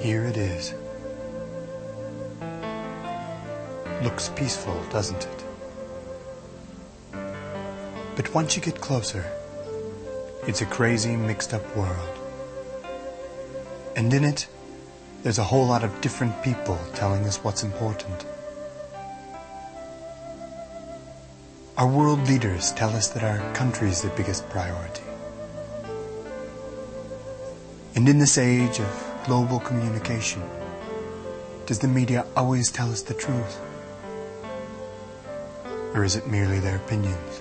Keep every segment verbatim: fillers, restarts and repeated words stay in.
Here it is. Looks peaceful, doesn't it? But once you get closer, it's a crazy, mixed-up world. And in it, there's a whole lot of different people telling us what's important. Our world leaders tell us that our country's the biggest priority. And in this age of global communication, does the media always tell us the truth? Or is it merely their opinions?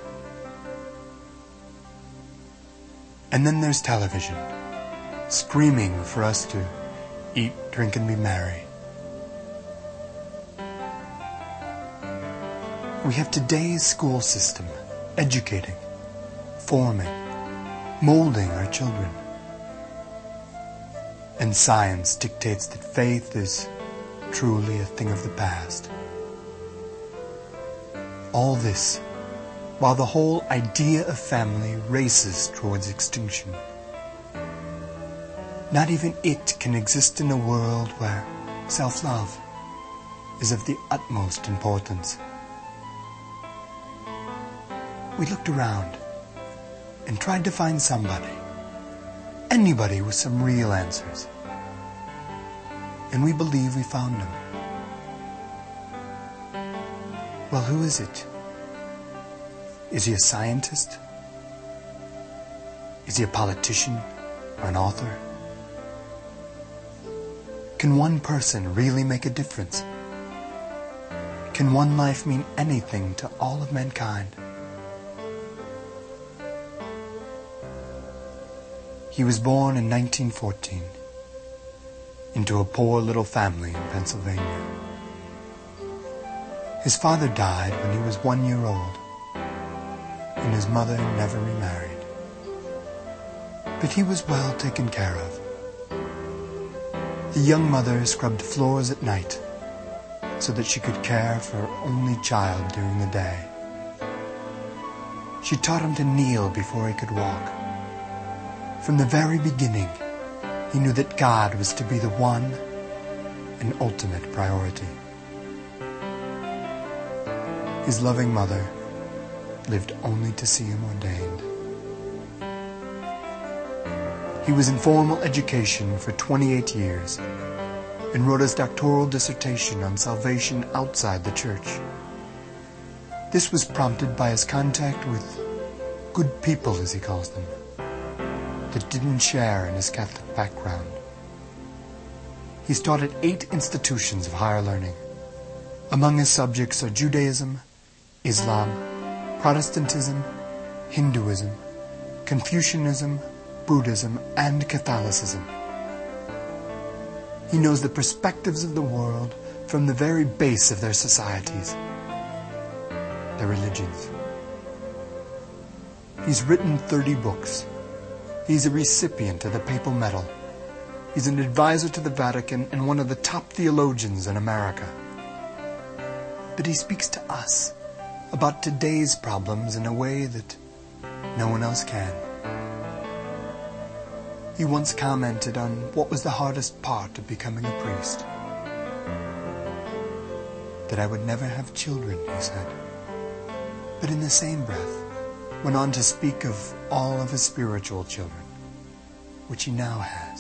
And then there's television, screaming for us to eat, drink, and be merry. We have today's school system educating, forming, molding our children. And science dictates that faith is truly a thing of the past. All this while the whole idea of family races towards extinction. Not even it can exist in a world where self-love is of the utmost importance. We looked around and tried to find somebody, anybody with some real answers. And we believe we found them. Well, who is it? Is he a scientist? Is he a politician or an author? Can one person really make a difference? Can one life mean anything to all of mankind? He was born in nineteen fourteen into a poor little family in Pennsylvania. His father died when he was one year old, and his mother never remarried. But he was well taken care of. The young mother scrubbed floors at night so that she could care for her only child during the day. She taught him to kneel before he could walk. From the very beginning, he knew that God was to be the one and ultimate priority. His loving mother lived only to see him ordained. He was in formal education for twenty-eight years and wrote his doctoral dissertation on salvation outside the church. This was prompted by his contact with good people, as he calls them, that didn't share in his Catholic background. He's taught at eight institutions of higher learning. Among his subjects are Judaism, Islam, Protestantism, Hinduism, Confucianism, Buddhism, and Catholicism. He knows the perspectives of the world from the very base of their societies, their religions. He's written thirty books. He's a recipient of the Papal Medal. He's an advisor to the Vatican and one of the top theologians in America. But he speaks to us about today's problems in a way that no one else can. He once commented on what was the hardest part of becoming a priest. That I would never have children, he said. But in the same breath, went on to speak of all of his spiritual children, which he now has.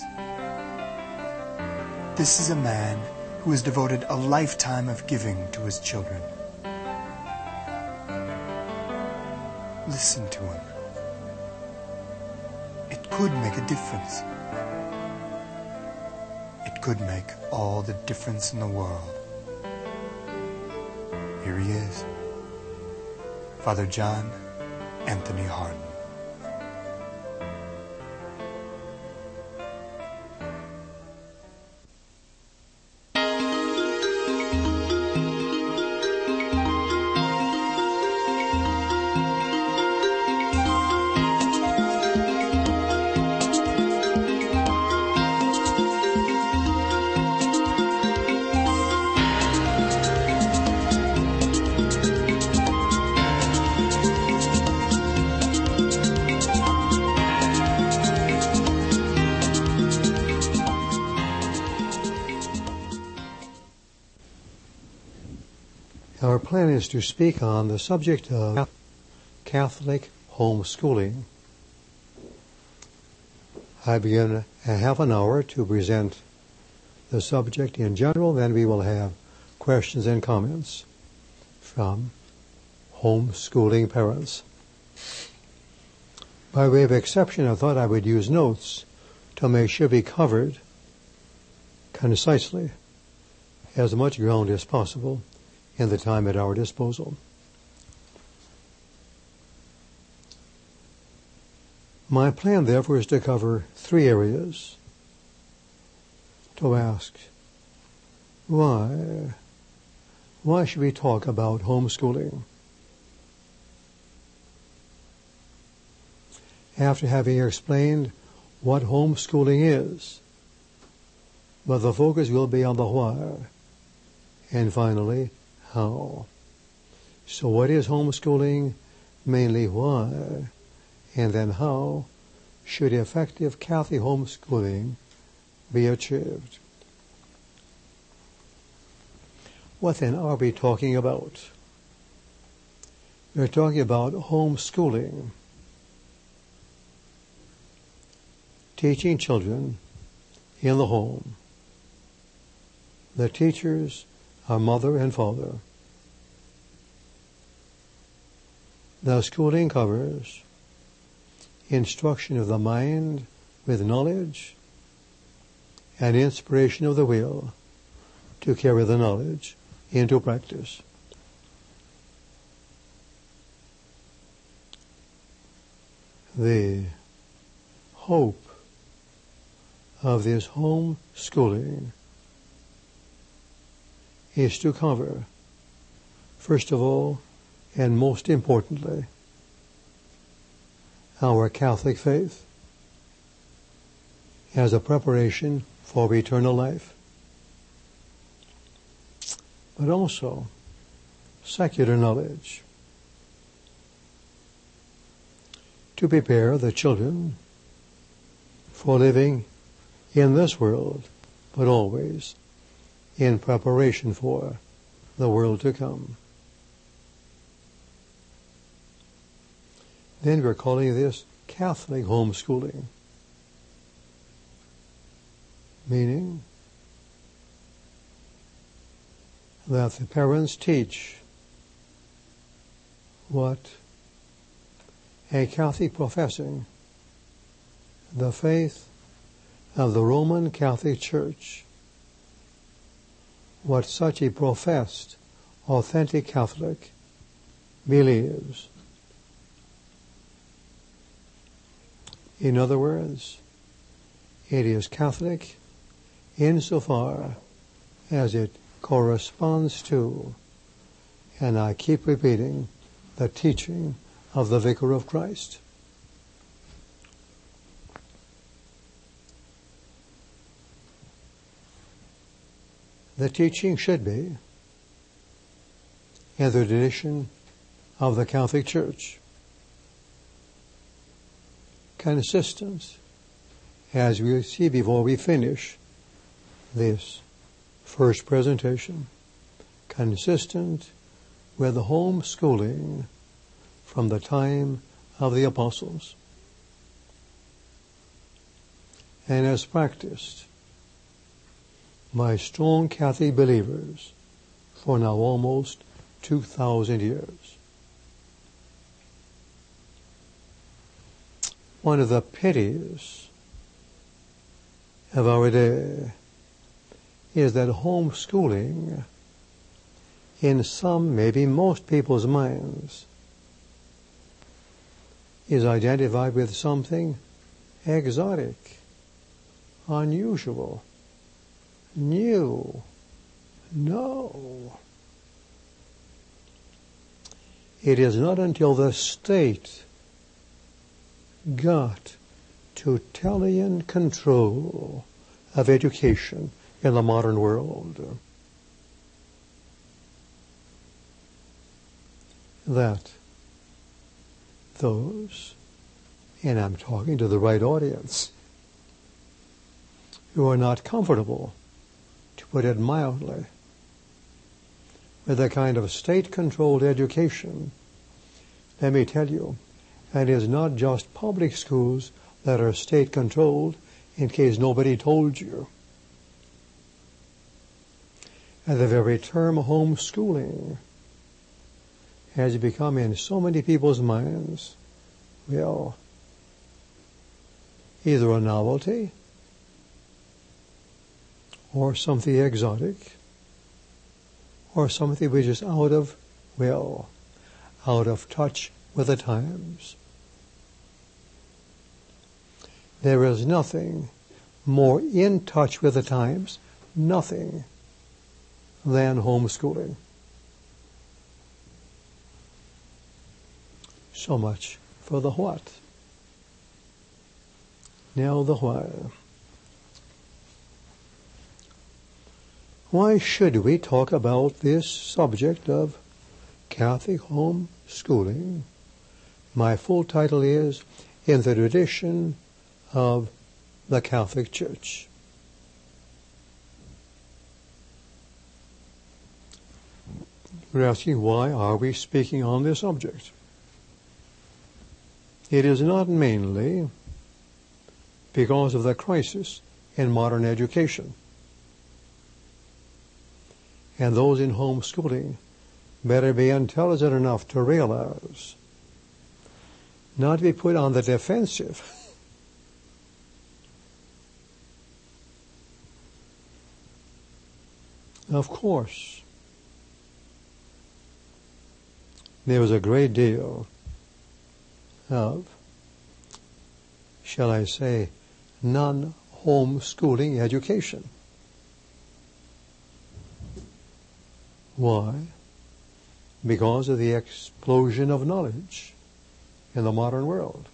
This is a man who has devoted a lifetime of giving to his children. Listen to him. It could make a difference. It could make all the difference in the world. Here he is, Father John Anthony Hardon. Our plan is to speak on the subject of Catholic homeschooling. I begin a half an hour to present the subject in general, then we will have questions and comments from homeschooling parents. By way of exception, I thought I would use notes to make sure we covered concisely as much ground as possible in the time at our disposal. My plan, therefore, is to cover three areas. To ask, why? Why should we talk about homeschooling? After having explained what homeschooling is, but the focus will be on the why, and finally, how. So what is homeschooling? Mainly why, and then how should effective Catholic homeschooling be achieved? What then are we talking about? We're talking about homeschooling, teaching children in the home. The teachers are mother and father. The schooling covers instruction of the mind with knowledge and inspiration of the will to carry the knowledge into practice. The hope of this home schooling is to cover, first of all, and most importantly, our Catholic faith as a preparation for eternal life, but also secular knowledge to prepare the children for living in this world, but always in preparation for the world to come. Then we're calling this Catholic homeschooling, meaning that the parents teach what a Catholic professing the faith of the Roman Catholic Church, what such a professed, authentic Catholic believes. In other words, it is Catholic insofar as it corresponds to, and I keep repeating, the teaching of the Vicar of Christ. The teaching should be in the tradition of the Catholic Church, consistent, as we see before we finish this first presentation, consistent with the homeschooling from the time of the apostles, and as practiced by strong Catholic believers for now almost two thousand years. One of the pities of our day is that homeschooling, in some, maybe most people's minds, is identified with something exotic, unusual, new. No. It is not until the state got totalitarian control of education in the modern world that those, and I'm talking to the right audience, who are not comfortable, to put it mildly, with a kind of state-controlled education, let me tell you, and it is not just public schools that are state-controlled, in case nobody told you. And the very term homeschooling has become in so many people's minds, well, either a novelty or something exotic or something which is out of, well, out of touch with the times. There is nothing more in touch with the times, nothing, than homeschooling. So much for the what. Now the why. Why should we talk about this subject of Catholic homeschooling? My full title is In the Tradition of the Catholic Church. You're asking, why are we speaking on this subject? It is not mainly because of the crisis in modern education. And those in homeschooling better be intelligent enough to realize, not to be put on the defensive. Of course, there was a great deal of, shall I say, non-homeschooling education. Why? Because of the explosion of knowledge in the modern world.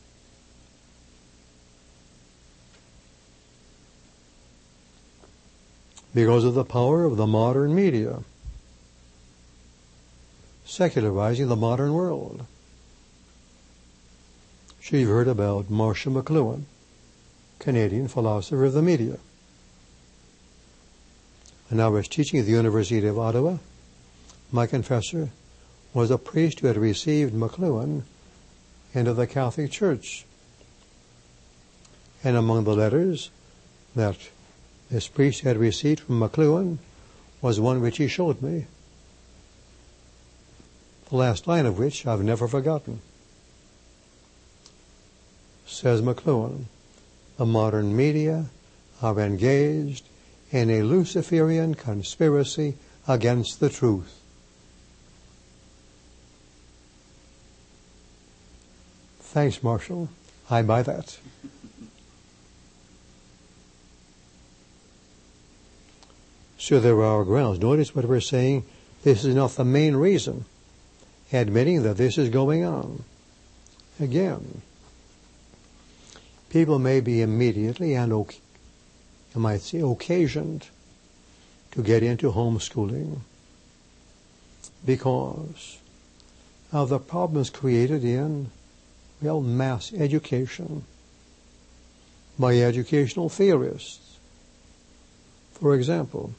Because of the power of the modern media, secularizing the modern world. So you've heard about Marshall McLuhan, Canadian philosopher of the media. And I was teaching at the University of Ottawa. My confessor was a priest who had received McLuhan into the Catholic Church. And among the letters that this priest had received from McLuhan was one which he showed me, the last line of which I've never forgotten. Says McLuhan, the modern media are engaged in a Luciferian conspiracy against the truth. Thanks, Marshall. I buy that. So there are grounds. Notice what we're saying. This is not the main reason. Admitting that this is going on. Again, people may be immediately and, I might say, occasioned to get into homeschooling because of the problems created in, well, mass education by educational theorists. For example,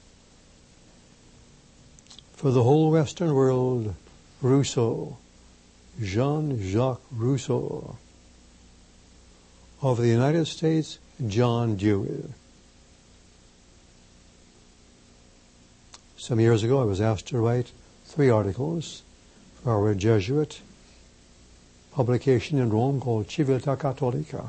for the whole Western world, Rousseau, Jean-Jacques Rousseau. Of the United States, John Dewey. Some years ago, I was asked to write three articles for our Jesuit publication in Rome called Civiltà Cattolica.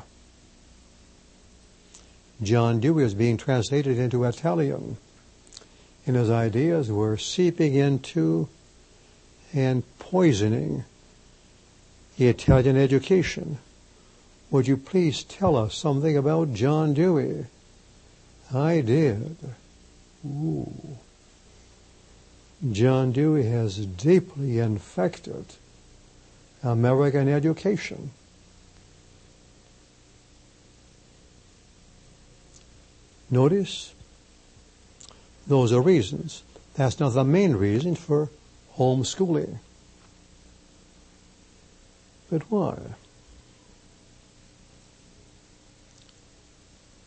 John Dewey is being translated into Italian, and his ideas were seeping into and poisoning the Italian education. Would you please tell us something about John Dewey? I did. Ooh. John Dewey has deeply infected American education. Notice, those are reasons. That's not the main reason for homeschooling. But why?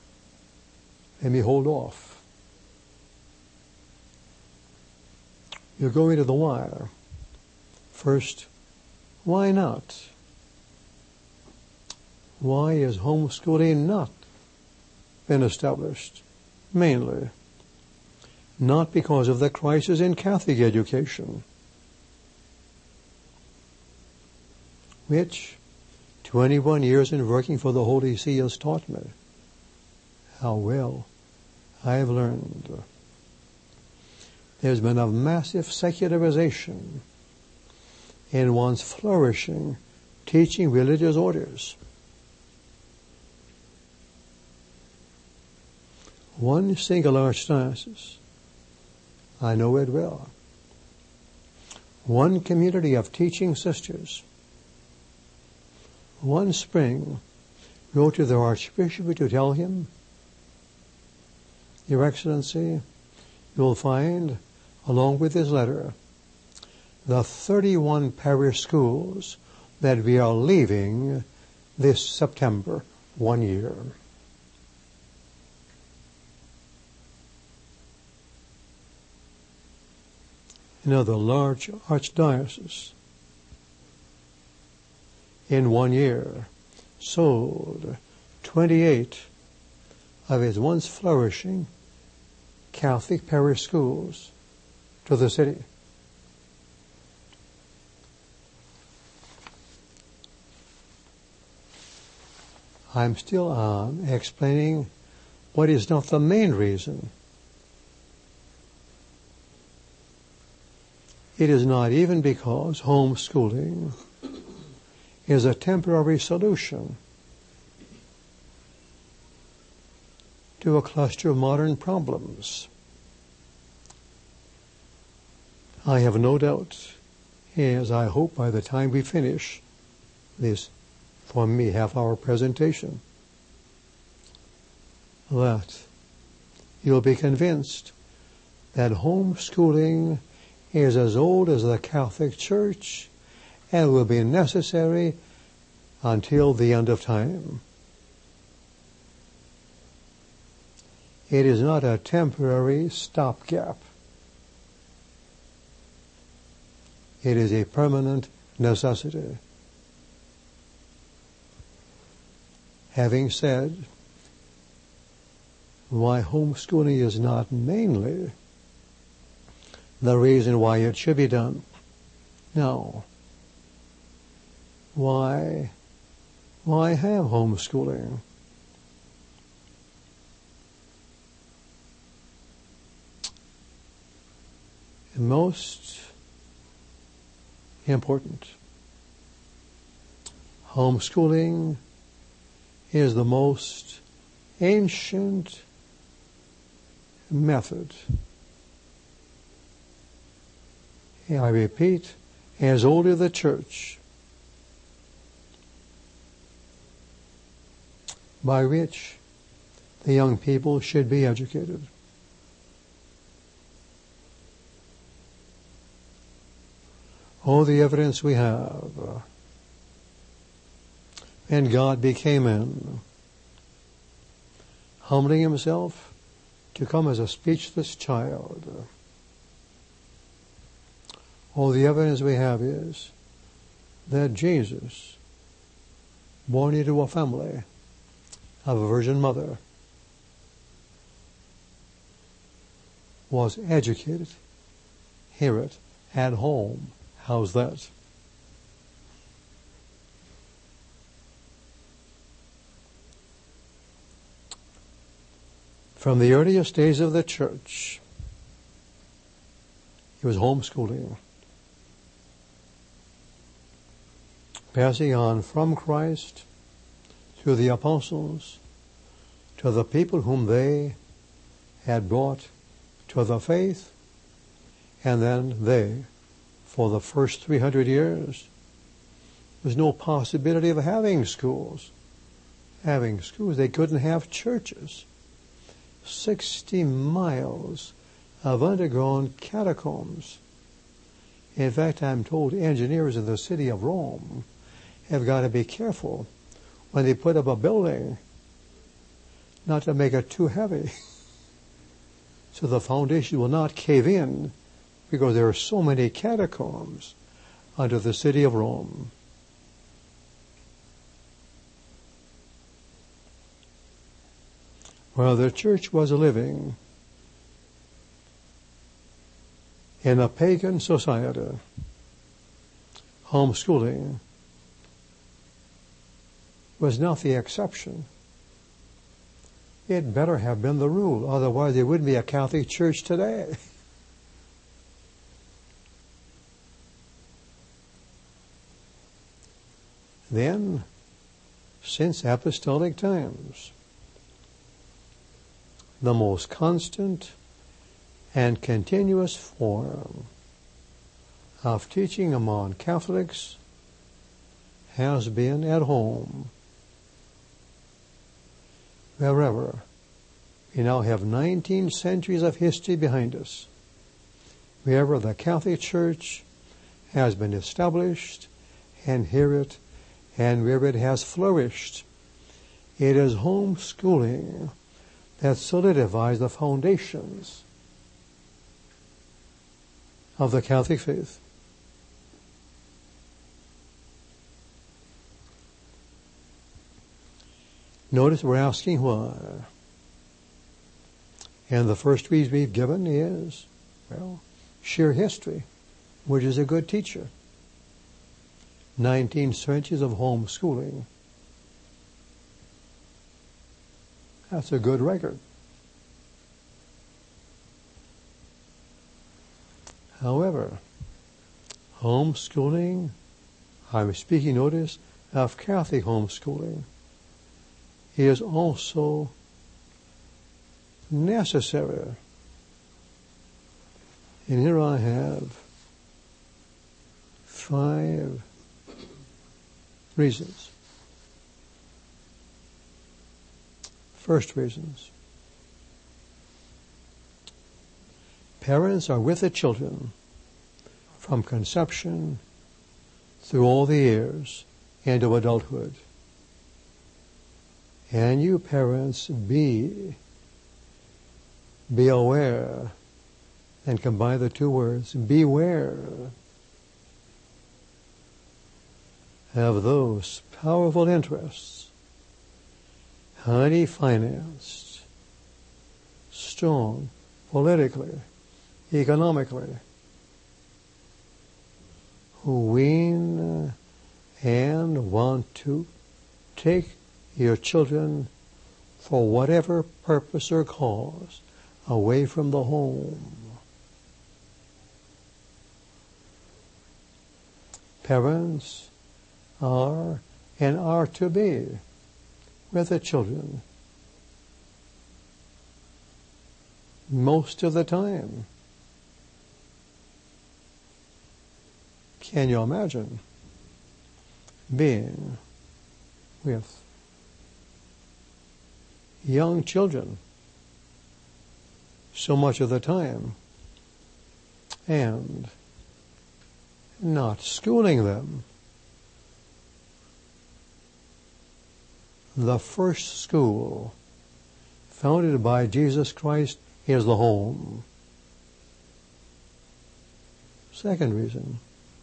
Let me hold off. You go into the why. First, why not? Why is homeschooling not been established? Mainly, not because of the crisis in Catholic education, which twenty-one years in working for the Holy See has taught me how well I have learned. There's been a massive secularization in one's flourishing, teaching religious orders. One single archdiocese, I know it well. One community of teaching sisters. One spring, wrote to their Archbishop to tell him, Your Excellency, you'll find, along with this letter, the thirty-one parish schools that we are leaving this September, one year. Another large archdiocese in one year sold twenty-eight of its once flourishing Catholic parish schools to the city. I'm still on explaining what is not the main reason. It is not even because homeschooling is a temporary solution to a cluster of modern problems. I have no doubt, as I hope by the time we finish this, for me, half-hour presentation, that you'll be convinced that homeschooling is as old as the Catholic Church and will be necessary until the end of time. It is not a temporary stopgap. It is a permanent necessity. Having said why homeschooling is not mainly the reason why it should be done. Now, why, why have homeschooling? Most important, homeschooling is the most ancient method. I repeat, as old as the Church, by which the young people should be educated. All the evidence we have, and God became man, humbling himself to come as a speechless child. All the evidence we have is that Jesus, born into a family of a virgin mother, was educated, hear it, at home. How's that? From the earliest days of the Church, it was homeschooling. Passing on from Christ through the apostles to the people whom they had brought to the faith, and then they, for the first three hundred years, there was no possibility of having schools. Having schools, they couldn't have churches. Sixty miles of underground catacombs. In fact, I'm told engineers in the city of Rome have got to be careful when they put up a building not to make it too heavy so the foundation will not cave in because there are so many catacombs under the city of Rome. While the church was living in a pagan society, homeschooling was not the exception. It better have been the rule, otherwise there wouldn't be a Catholic Church today. Then, since apostolic times, the most constant and continuous form of teaching among Catholics has been at home. Wherever we now have nineteen centuries of history behind us, wherever the Catholic Church has been established and here it and where it has flourished, it is homeschooling that solidifies the foundations of the Catholic faith. Notice we're asking why. And the first reason we've given is, well, sheer history, which is a good teacher. Nineteen centuries of homeschooling. That's a good record. However, homeschooling, I'm speaking, notice, of Catholic homeschooling, is also necessary. And here I have five reasons. First reasons. Parents are with the children from conception through all the years into adulthood. And you parents be, be aware, and combine the two words, beware of those powerful interests, highly financed, strong politically, economically, who wean and want to take your children, for whatever purpose or cause, away from the home. Parents are and are to be with the children most of the time. Can you imagine being with young children so much of the time and not schooling them? The first school founded by Jesus Christ is the home. Second reason,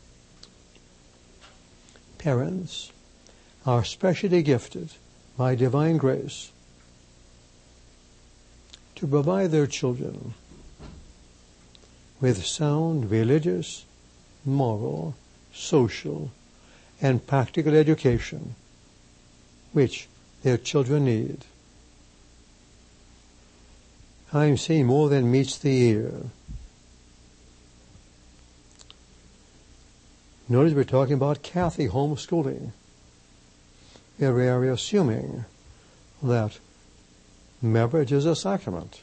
parents are specially gifted by divine grace to provide their children with sound religious, moral, social, and practical education, which their children need. I'm seeing more than meets the ear. Notice we're talking about Catholic homeschooling. We are assuming that marriage is a sacrament,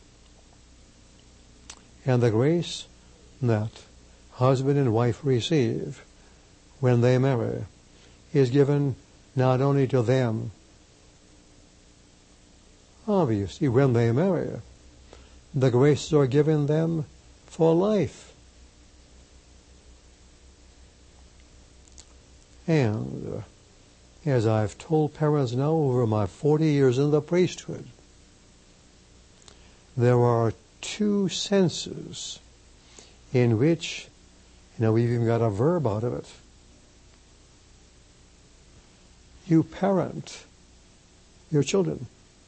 and the grace that husband and wife receive when they marry is given not only to them, obviously, when they marry, the graces are given them for life. And as I've told parents now over my forty years in the priesthood, there are two senses in which, you know, we've even got a verb out of it. You parent your children.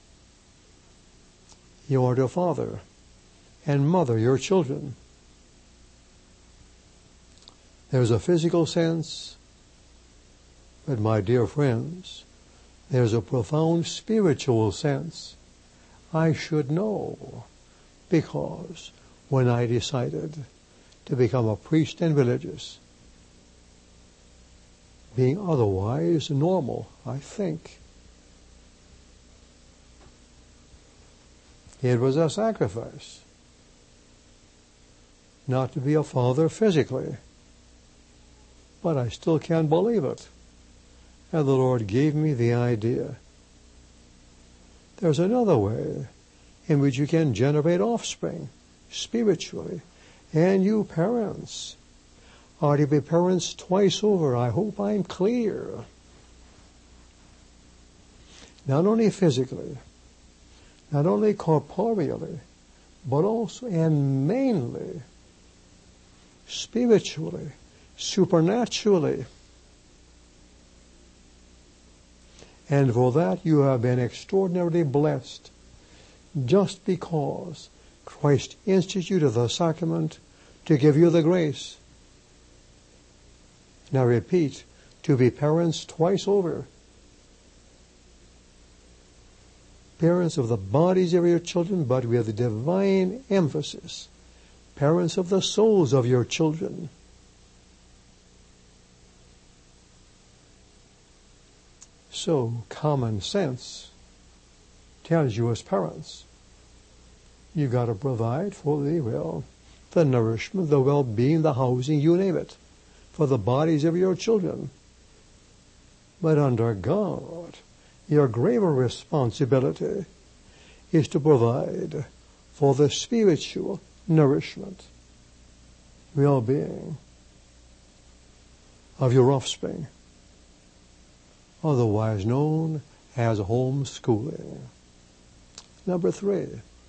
You are to father and mother your children. There's a physical sense, but my dear friends, there's a profound spiritual sense. I should know, because when I decided to become a priest and religious, being otherwise normal, I think, it was a sacrifice not to be a father physically, but I still can't believe it. And the Lord gave me the idea. There's another way in which you can generate offspring spiritually. And you parents are to be parents twice over. I hope I'm clear. Not only physically, not only corporeally, but also and mainly spiritually, supernaturally. And for that you have been extraordinarily blessed, just because Christ instituted the sacrament to give you the grace. Now repeat, to be parents twice over. Parents of the bodies of your children, but with a divine emphasis. Parents of the souls of your children. So common sense tells you as parents, you've got to provide for the, well, the nourishment, the well-being, the housing, you name it, for the bodies of your children. But under God, your graver responsibility is to provide for the spiritual nourishment, well-being of your offspring, otherwise known as homeschooling. Number three,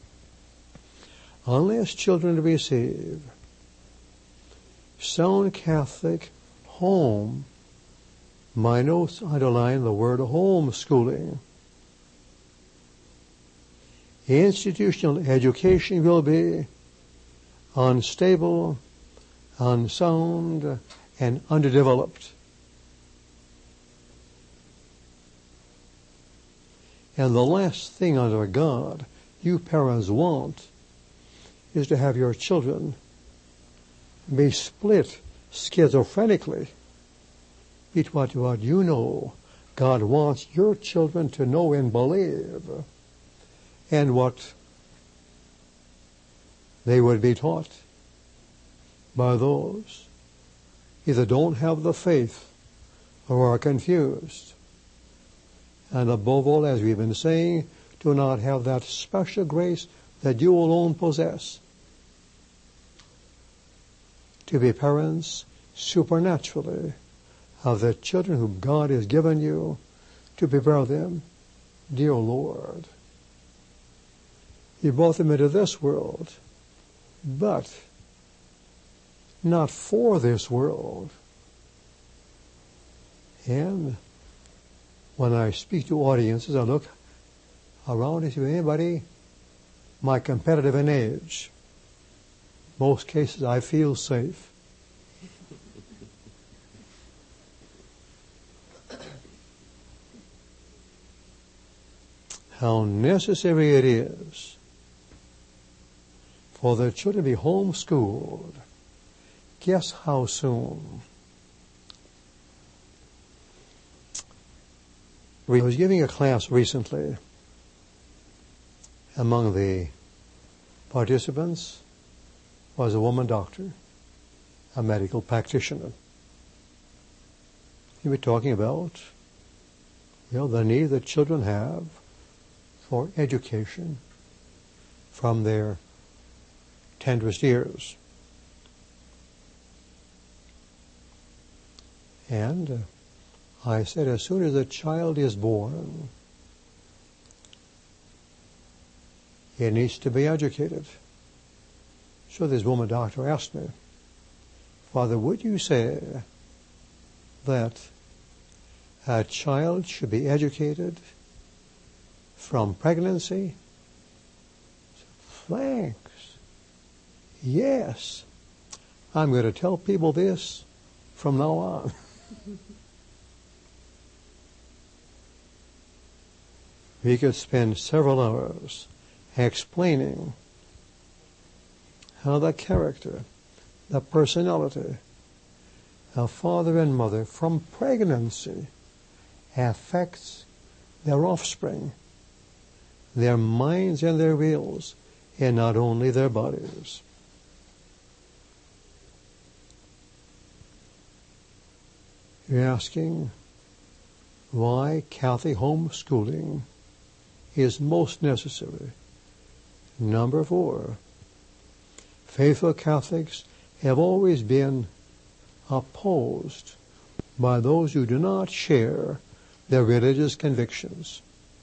unless children receive sound Catholic home, my notes underline the word homeschooling. Institutional education will be unstable, unsound, and underdeveloped. And the last thing under God you parents want is to have your children be split schizophrenically between what you know God wants your children to know and believe and what they would be taught by those either don't have the faith or are confused. And above all, as we've been saying, do not have that special grace that you alone possess to be parents supernaturally of the children whom God has given you to prepare them. Dear Lord, you brought them into this world, but not for this world. And when I speak to audiences, I look around and see anybody my competitive in age. Most cases I feel safe. How necessary it is for the children to be homeschooled. Guess how soon? I was giving a class recently. Among the participants was a woman doctor, a medical practitioner. We were talking about, you know, the need that children have for education from their tenderest years. And uh, I said, as soon as a child is born, it needs to be educated. So this woman doctor asked me, Father, would you say that a child should be educated from pregnancy? Thanks. Yes. I'm going to tell people this from now on. We could spend several hours explaining how the character, the personality of father and mother from pregnancy affects their offspring, their minds and their wills, and not only their bodies. You're asking why Catholic homeschooling is most necessary. Number four, faithful Catholics have always been opposed by those who do not share their religious convictions.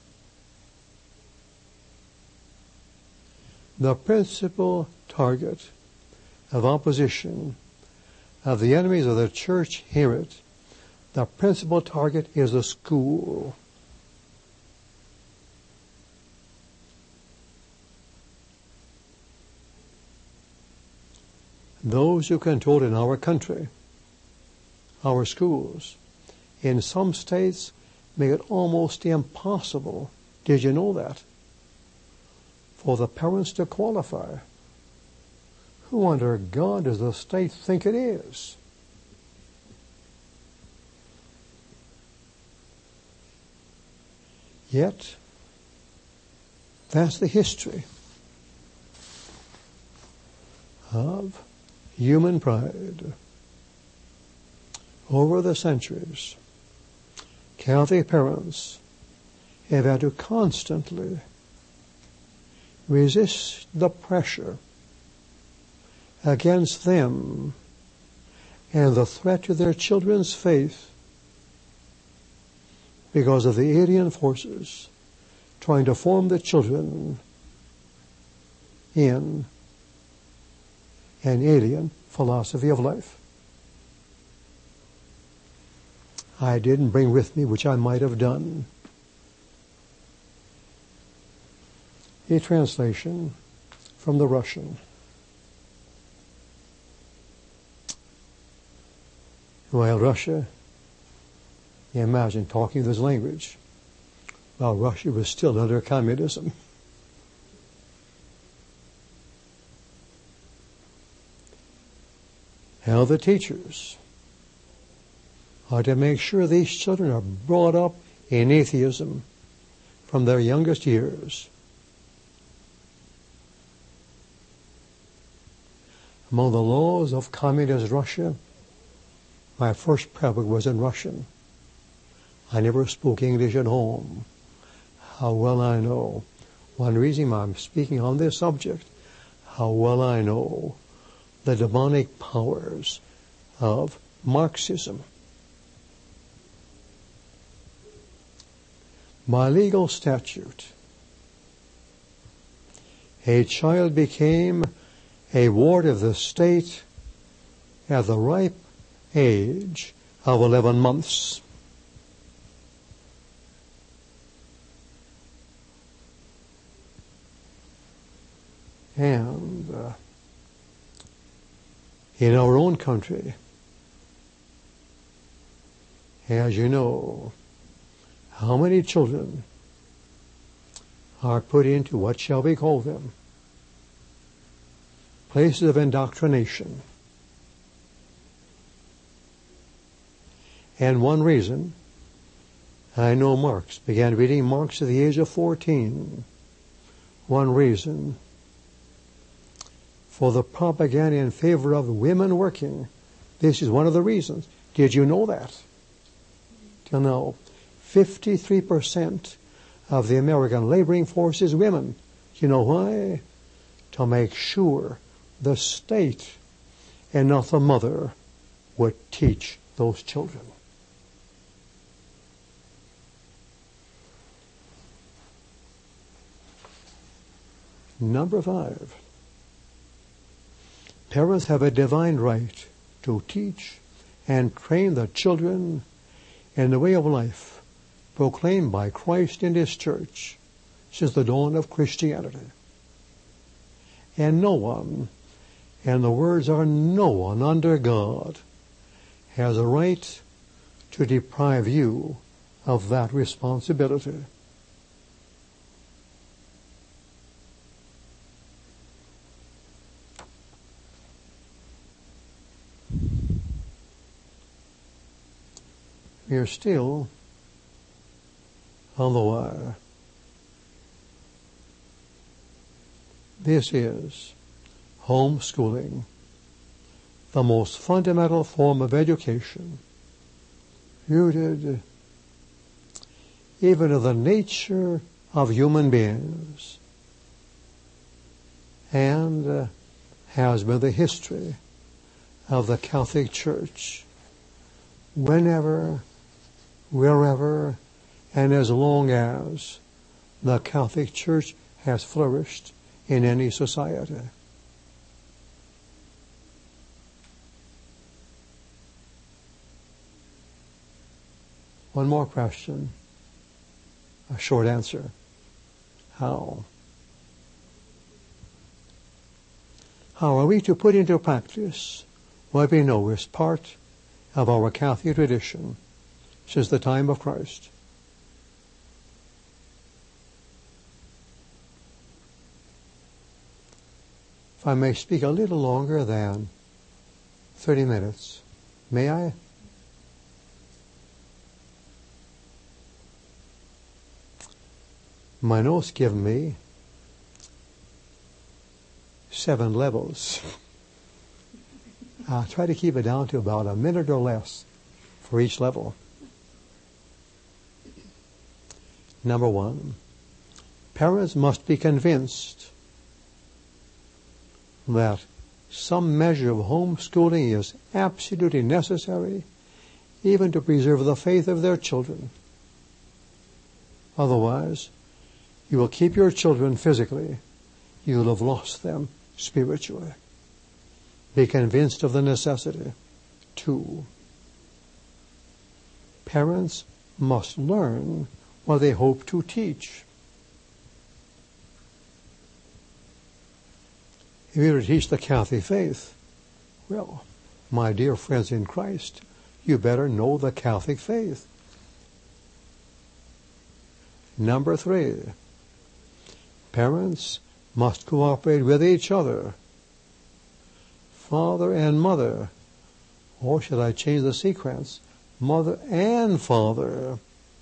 The principal target of opposition of the enemies of the church hear it. The principal target is the school. Those who control in our country, our schools, in some states make it almost impossible, did you know that, for the parents to qualify. Who under God does the state think it is? Yet, that's the history of human pride. Over the centuries, Catholic parents have had to constantly resist the pressure against them and the threat to their children's faith because of the alien forces trying to form the children in an alien philosophy of life. I didn't bring with me, which I might have done, a translation from the Russian. While Russia, you imagine talking this language, while Russia was still under communism. How the teachers are to make sure these children are brought up in atheism from their youngest years. Among the laws of communist Russia, my first prayer book was in Russian. I never spoke English at home. How well I know. One reason I'm speaking on this subject, how well I know the demonic powers of Marxism. By legal statute, a child became a ward of the state at the ripe age of eleven months. And uh, in our own country, as you know, how many children are put into, what shall we call them, places of indoctrination. And one reason, I know Marx, began reading Marx at the age of fourteen. One reason for the propaganda in favor of women working. This is one of the reasons. Did you know that? Till now, fifty-three percent of the American laboring force is women. Do you know why? To make sure the state and not the mother would teach those children. Number five. Parents have a divine right to teach and train the children in the way of life proclaimed by Christ in His church since the dawn of Christianity. And no one, and the words are no one under God, has a right to deprive you of that responsibility. We are still on the wire. This is homeschooling, the most fundamental form of education, rooted even in the nature of human beings, and uh, has been the history of the Catholic Church whenever, wherever, and as long as the Catholic Church has flourished in any society. One more question. A short answer. How? How are we to put into practice what we know is part of our Catholic tradition since the time of Christ? If I may speak a little longer than thirty minutes, may I? My notes give me seven levels. I'll try to keep it down to about a minute or less for each level. Number one, parents must be convinced that some measure of homeschooling is absolutely necessary even to preserve the faith of their children. Otherwise, you will keep your children physically. You will have lost them spiritually. Be convinced of the necessity. Two, parents must learn what they hope to teach. If you were to teach the Catholic faith, well, my dear friends in Christ, you better know the Catholic faith. Number three, parents must cooperate with each other. Father and mother. Or should I change the sequence? Mother and father.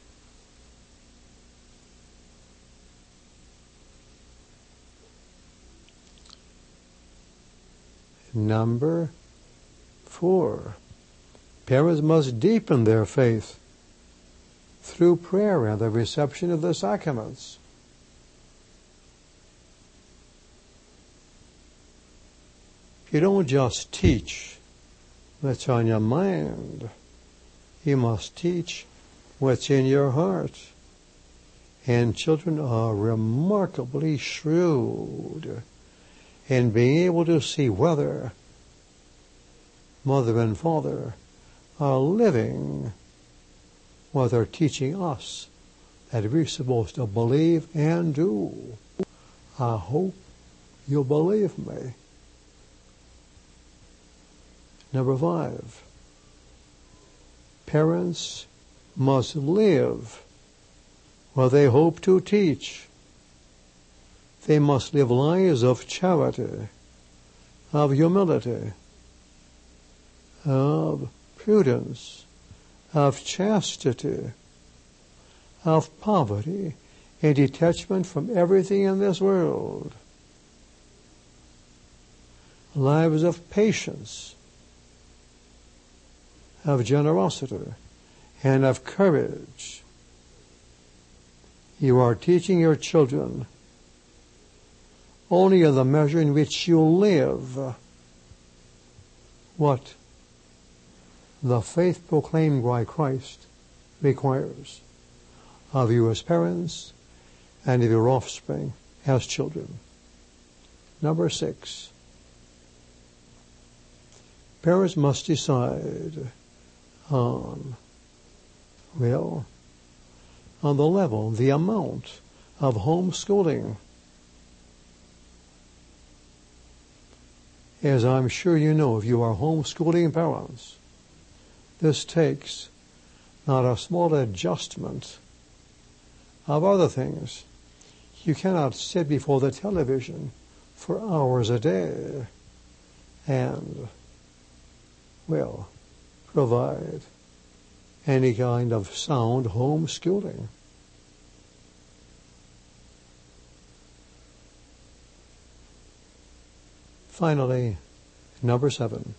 Number four, parents must deepen their faith through prayer and the reception of the sacraments. You don't just teach what's on your mind. You must teach what's in your heart. And children are remarkably shrewd in being able to see whether mother and father are living what they're teaching us that we're supposed to believe and do. I hope you'll believe me. Number five, parents must live what they hope to teach. They must live lives of charity, of humility, of prudence, of chastity, of poverty and detachment from everything in this world. Lives of patience, of generosity, and of courage. You are teaching your children only in the measure in which you live what the faith proclaimed by Christ requires of you as parents and of your offspring as children. Number six, parents must decide on, well, on the level, the amount of homeschooling. As I'm sure you know, if you are homeschooling parents, this takes not a small adjustment of other things. You cannot sit before the television for hours a day and, well, provide any kind of sound homeschooling. Finally, number seven.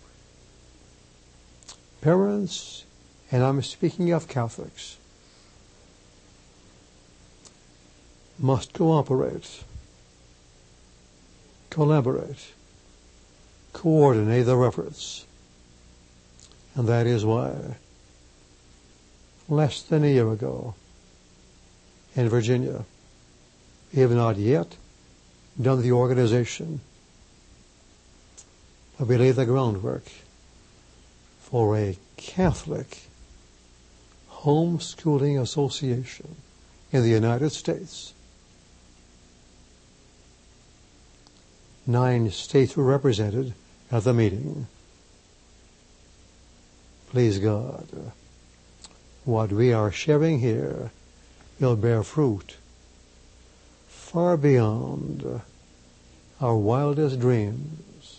Parents, and I'm speaking of Catholics, must cooperate, collaborate, coordinate their efforts. And that is why, less than a year ago, in Virginia, we have not yet done the organization, but we laid the groundwork for a Catholic homeschooling association in the United States. Nine states were represented at the meeting. Please God, what we are sharing here will bear fruit far beyond our wildest dreams,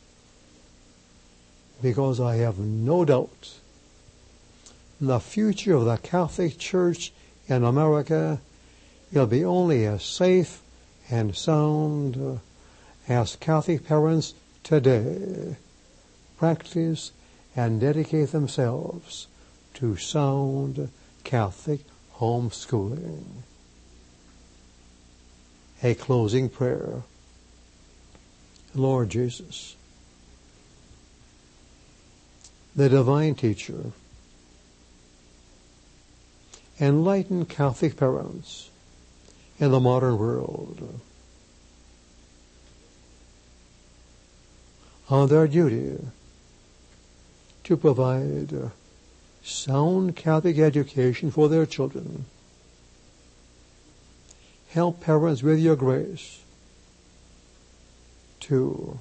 because I have no doubt the future of the Catholic Church in America will be only as safe and sound as Catholic parents today practice and dedicate themselves to sound Catholic homeschooling. A closing prayer. Lord Jesus, the divine teacher, enlighten Catholic parents in the modern world on their duty to provide sound Catholic education for their children. Help parents with your grace to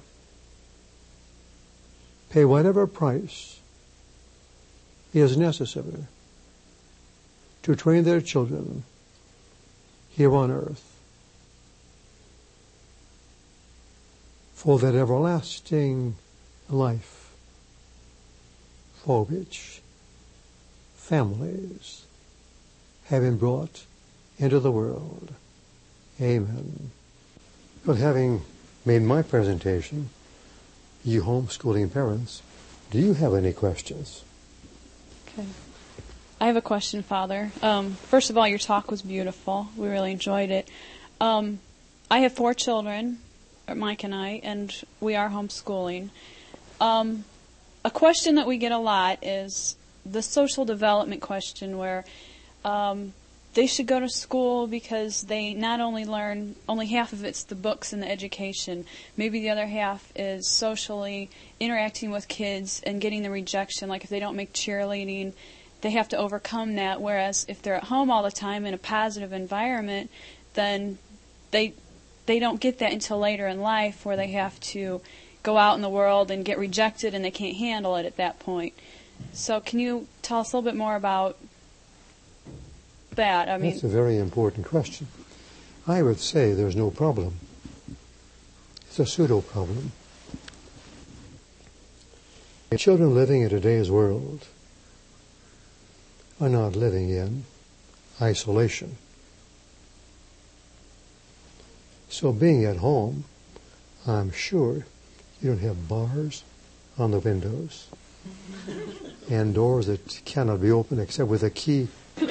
pay whatever price is necessary to train their children here on earth for that everlasting life for which families have been brought into the world. Amen. But having made my presentation, you homeschooling parents, do you have any questions? Okay. I have a question, Father. Um, first of all, your talk was beautiful. We really enjoyed it. Um, I have four children, Mike and I, and we are homeschooling. Um, a question that we get a lot is the social development question, where um, they should go to school because they not only learn, only half of it's the books and the education. Maybe the other half is socially interacting with kids and getting the rejection. Like if they don't make cheerleading, they have to overcome that. Whereas if they're at home all the time in a positive environment, then they they don't get that until later in life, where they have to go out in the world and get rejected and they can't handle it at that point. So can you tell us a little bit more about that? I mean, that's a very important question. I would say there's no problem. It's a pseudo-problem. Children living in today's world are not living in isolation. So being at home, I'm sure you don't have bars on the windows and doors that cannot be opened except with a key.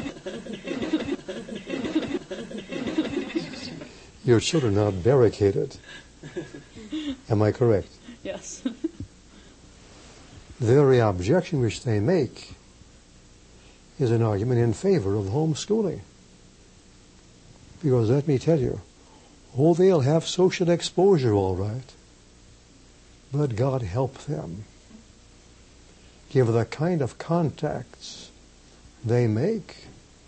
Your children are not barricaded. Am I correct? Yes. The very objection which they make is an argument in favor of homeschooling. Because let me tell you, oh, they'll have social exposure all right, but God help them given the kind of contacts they make.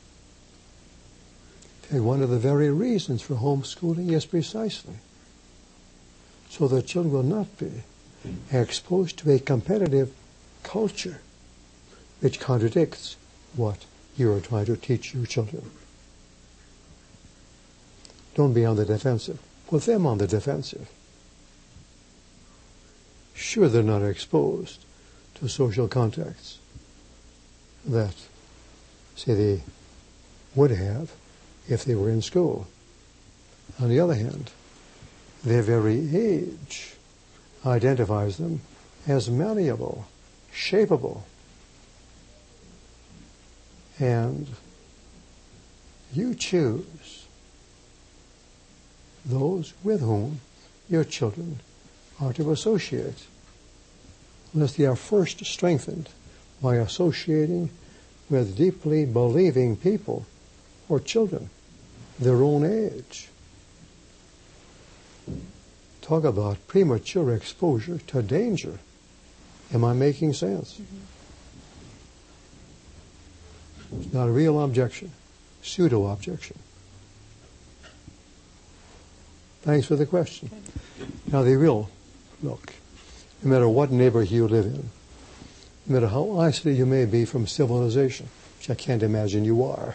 And one of the very reasons for homeschooling is precisely so that children will not be exposed to a competitive culture which contradicts what you are trying to teach your children. Don't be on the defensive. Put them on the defensive. Sure, they're not exposed to social contacts that, say, they would have if they were in school. On the other hand, their very age identifies them as malleable, shapeable. And you choose those with whom your children are to associate, unless they are first strengthened by associating with deeply believing people or children their own age. Talk about premature exposure to danger. Am I making sense? Mm-hmm. It's not a real objection, pseudo-objection. Thanks for the question. Okay. Now they will, look, no matter what neighborhood you live in, no matter how isolated you may be from civilization, which I can't imagine you are,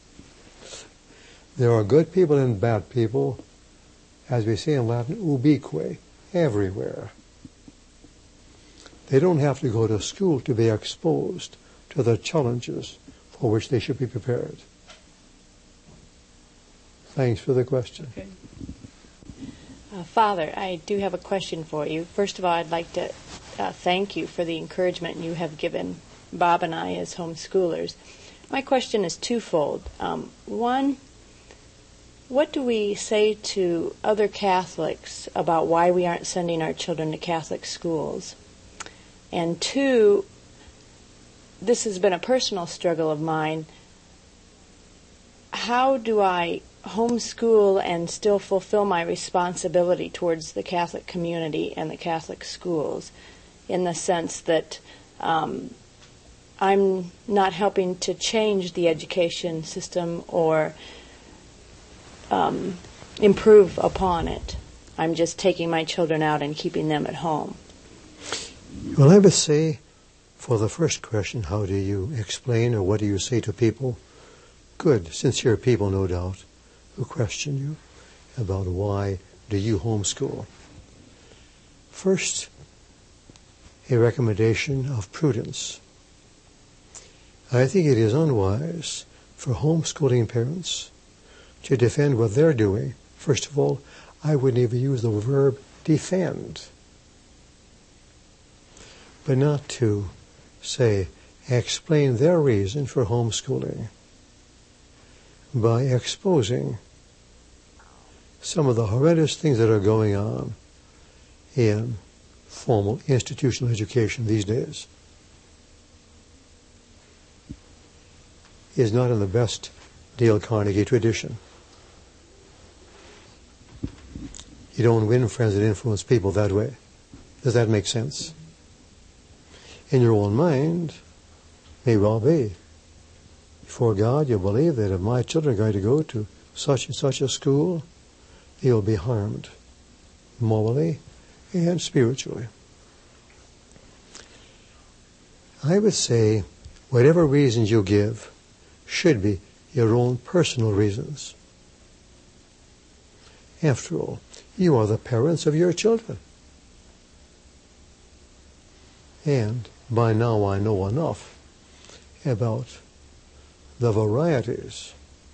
there are good people and bad people, as we say in Latin, ubique, everywhere. They don't have to go to school to be exposed to the challenges for which they should be prepared. Thanks for the question. Okay. Uh, Father, I do have a question for you. First of all, I'd like to uh, thank you for the encouragement you have given Bob and I as homeschoolers. My question is twofold. Um, one, what do we say to other Catholics about why we aren't sending our children to Catholic schools? And two, this has been a personal struggle of mine. How do I homeschool and still fulfill my responsibility towards the Catholic community and the Catholic schools, in the sense that um, I'm not helping to change the education system or um, improve upon it? I'm just taking my children out and keeping them at home. Well, I would say, for the first question, how do you explain or what do you say to people? Good, sincere people, no doubt, who question you about why do you homeschool. First, a recommendation of prudence. I think it is unwise for homeschooling parents to defend what they're doing. First of all, I wouldn't even use the verb defend, but not to say, explain their reason for homeschooling by exposing some of the horrendous things that are going on in formal institutional education these days. Is not in the best Dale Carnegie tradition. You don't win friends and influence people that way. Does that make sense? In your own mind, may well be. Before God, you believe that if my children are going to go to such and such a school, they will be harmed morally and spiritually. I would say whatever reasons you give should be your own personal reasons. After all, you are the parents of your children. And by now I know enough about the varieties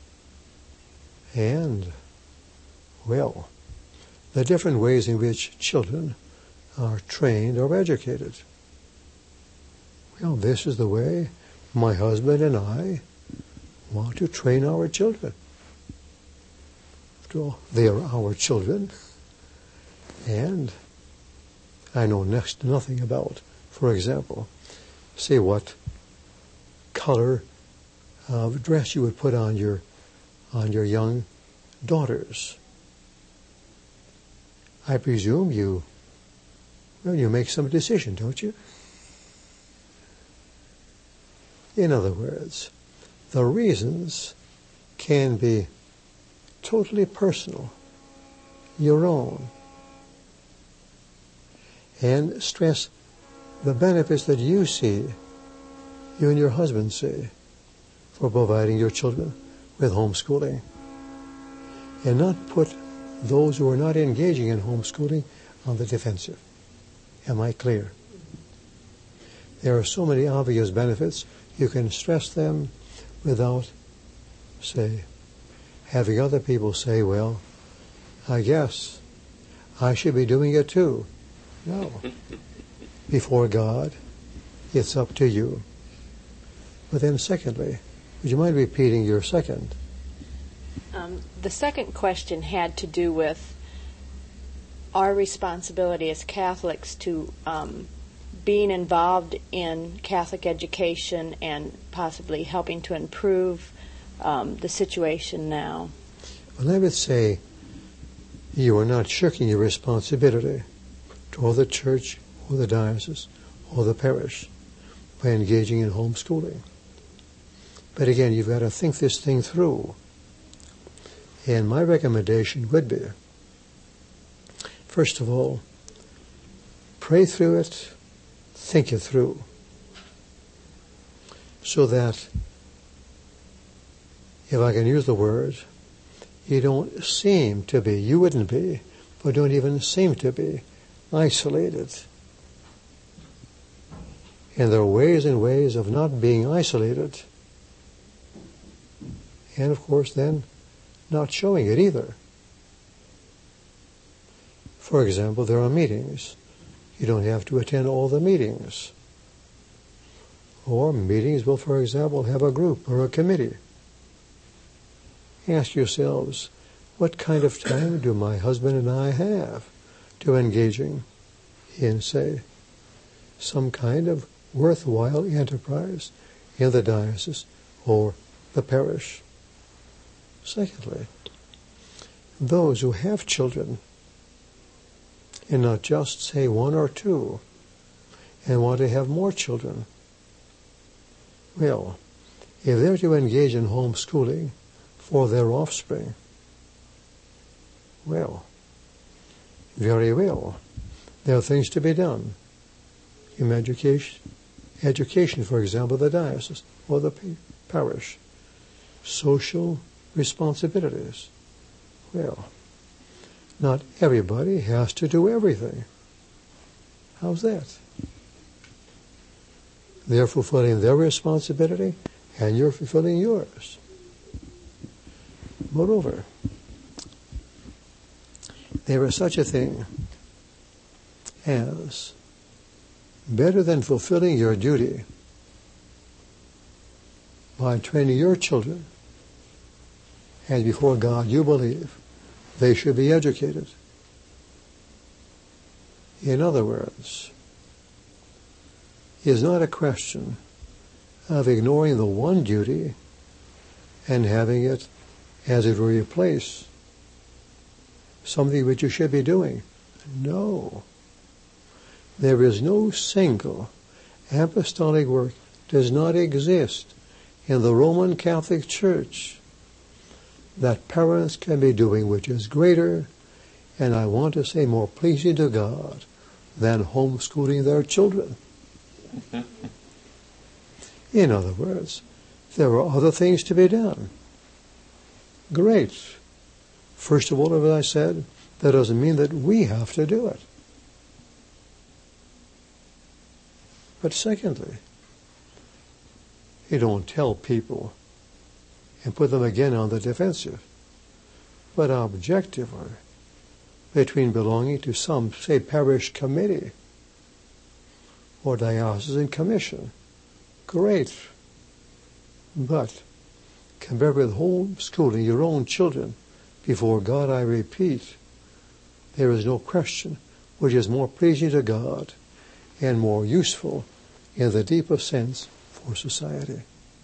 and, well, the different ways in which children are trained or educated. Well, this is the way my husband and I want to train our children. After all, they are our children, and I know next to nothing about, for example, say what color of dress you would put on your on your young daughters. I presume you well, you make some decision, don't you? In other words, the reasons can be totally personal, your own, and stress the benefits that you see, you and your husband see, for providing your children with homeschooling, and not put those who are not engaging in homeschooling on the defensive. Am I clear? There are so many obvious benefits. You can stress them without, say, having other people say, well, I guess I should be doing it too. No. Before God, it's up to you. But then secondly, would you mind repeating your second? Um, the second question had to do with our responsibility as Catholics to um, being involved in Catholic education and possibly helping to improve um, the situation now. Well, I would say you are not shirking your responsibility toward the church or the diocese or the parish by engaging in homeschooling. But again, you've got to think this thing through. And my recommendation would be, first of all, pray through it, think it through, so that, if I can use the word, you don't seem to be, you wouldn't be, but don't even seem to be, isolated. And there are ways and ways of not being isolated, and of course then not showing it either. For example, there are meetings. You don't have to attend all the meetings. Or meetings will, for example, have a group or a committee. Ask yourselves, what kind of time do my husband and I have to engaging in, say, some kind of worthwhile enterprise in the diocese or the parish? Secondly, those who have children, and not just, say, one or two, and want to have more children, well, if they're to engage in homeschooling for their offspring, well, very well, there are things to be done. In education, education, for example, the diocese or the parish. Social responsibilities. Well, not everybody has to do everything. How's that? They're fulfilling their responsibility, and you're fulfilling yours. Moreover, there is such a thing as better than fulfilling your duty by training your children, and before God you believe they should be educated. In other words, it is not a question of ignoring the one duty and having it, as it were, replace something which you should be doing. No. There is no single apostolic work, does not exist in the Roman Catholic Church that parents can be doing which is greater, and I want to say more pleasing to God, than homeschooling their children. In other words, there are other things to be done. Great. First of all, as I said, that doesn't mean that we have to do it. But secondly, you don't tell people and put them again on the defensive, but objectively, between belonging to some, say, parish committee or diocesan commission, great. But compared with homeschooling your own children, before God, I repeat, there is no question which is more pleasing to God and more useful in the deepest sense for society.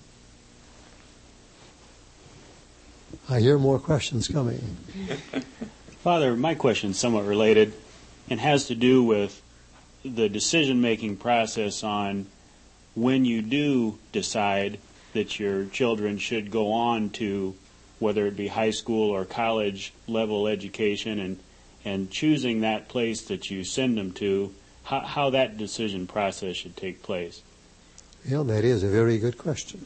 I hear more questions coming. Father, my question is somewhat related and has to do with the decision-making process on when you do decide that your children should go on to, whether it be high school or college level education, and and choosing that place that you send them to, how, how that decision process should take place? Well, that is a very good question.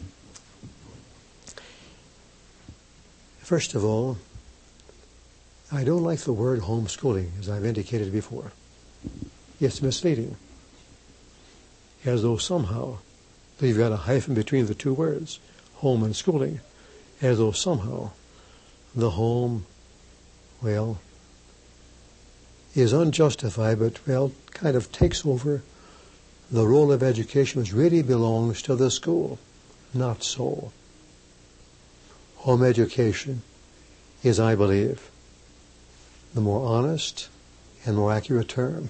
First of all, I don't like the word homeschooling, as I've indicated before. It's misleading, as though somehow you've got a hyphen between the two words, home and schooling, as though somehow the home, well, is unjustified, but, well, kind of takes over the role of education which really belongs to the school. Not so. Home education is, I believe, the more honest and more accurate term.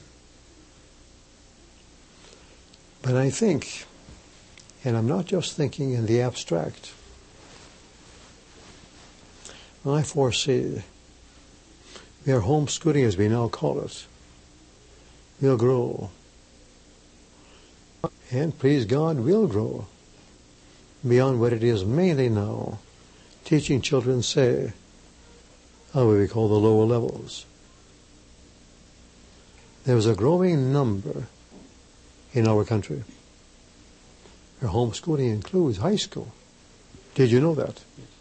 But I think, and I'm not just thinking in the abstract, I foresee where homeschooling, as we now call it, will grow. And please God, will grow beyond what it is mainly now, teaching children, say, how we call the lower levels. There's a growing number in our country where homeschooling includes high school. Did you know that?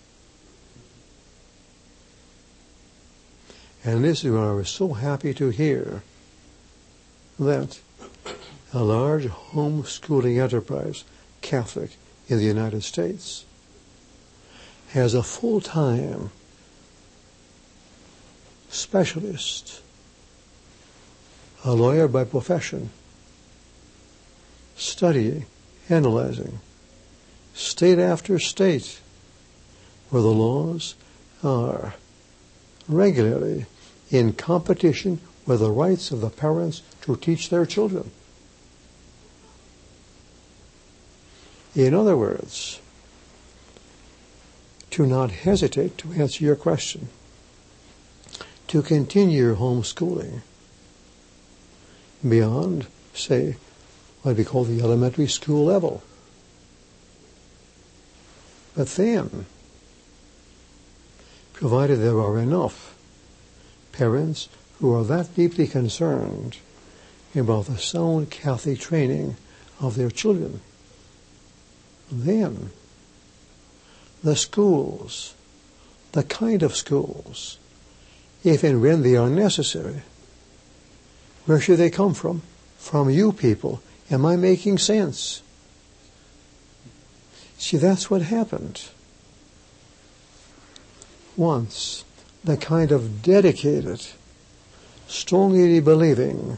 And this is where I was so happy to hear that a large homeschooling enterprise, Catholic, in the United States, has a full-time specialist, a lawyer by profession, studying, analyzing, state after state, where the laws are regularly in competition with the rights of the parents to teach their children. In other words, to not hesitate to answer your question, to continue your homeschooling beyond, say, what we call the elementary school level. But then, provided there are enough parents who are that deeply concerned about the sound Catholic training of their children, then the schools, the kind of schools, if and when they are necessary, where should they come from? From you people. Am I making sense? See, that's what happened. Once, the kind of dedicated, strongly believing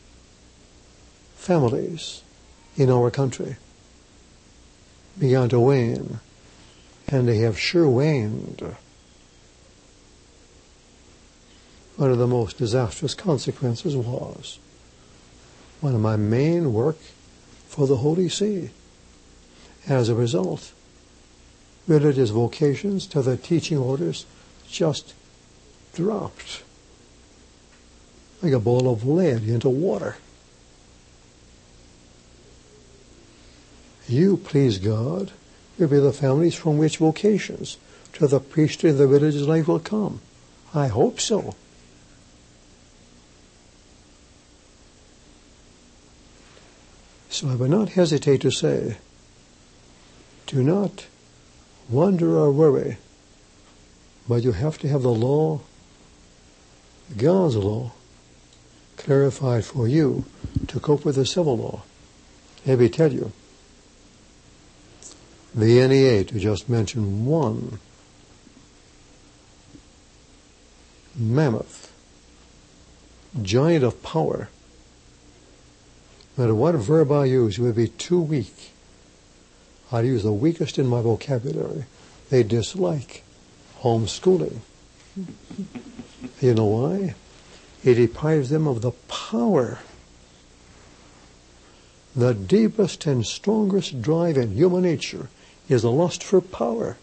families in our country began to wane, and they have sure waned. One of the most disastrous consequences was one of my main work for the Holy See. As a result, religious vocations to the teaching orders just dropped like a ball of lead into water. You, please God, will be the families from which vocations to the priesthood of the religious life will come. I hope so. So I would not hesitate to say, do not wonder or worry, but you have to have the law, God's law, clarified for you to cope with the civil law. Let me tell you, the N E A, to just mention one mammoth, giant of power, no matter what verb I use, it would be too weak. I'd use the weakest in my vocabulary. They dislike homeschooling. You know why? It deprives them of the power. The deepest and strongest drive in human nature is the lust for power.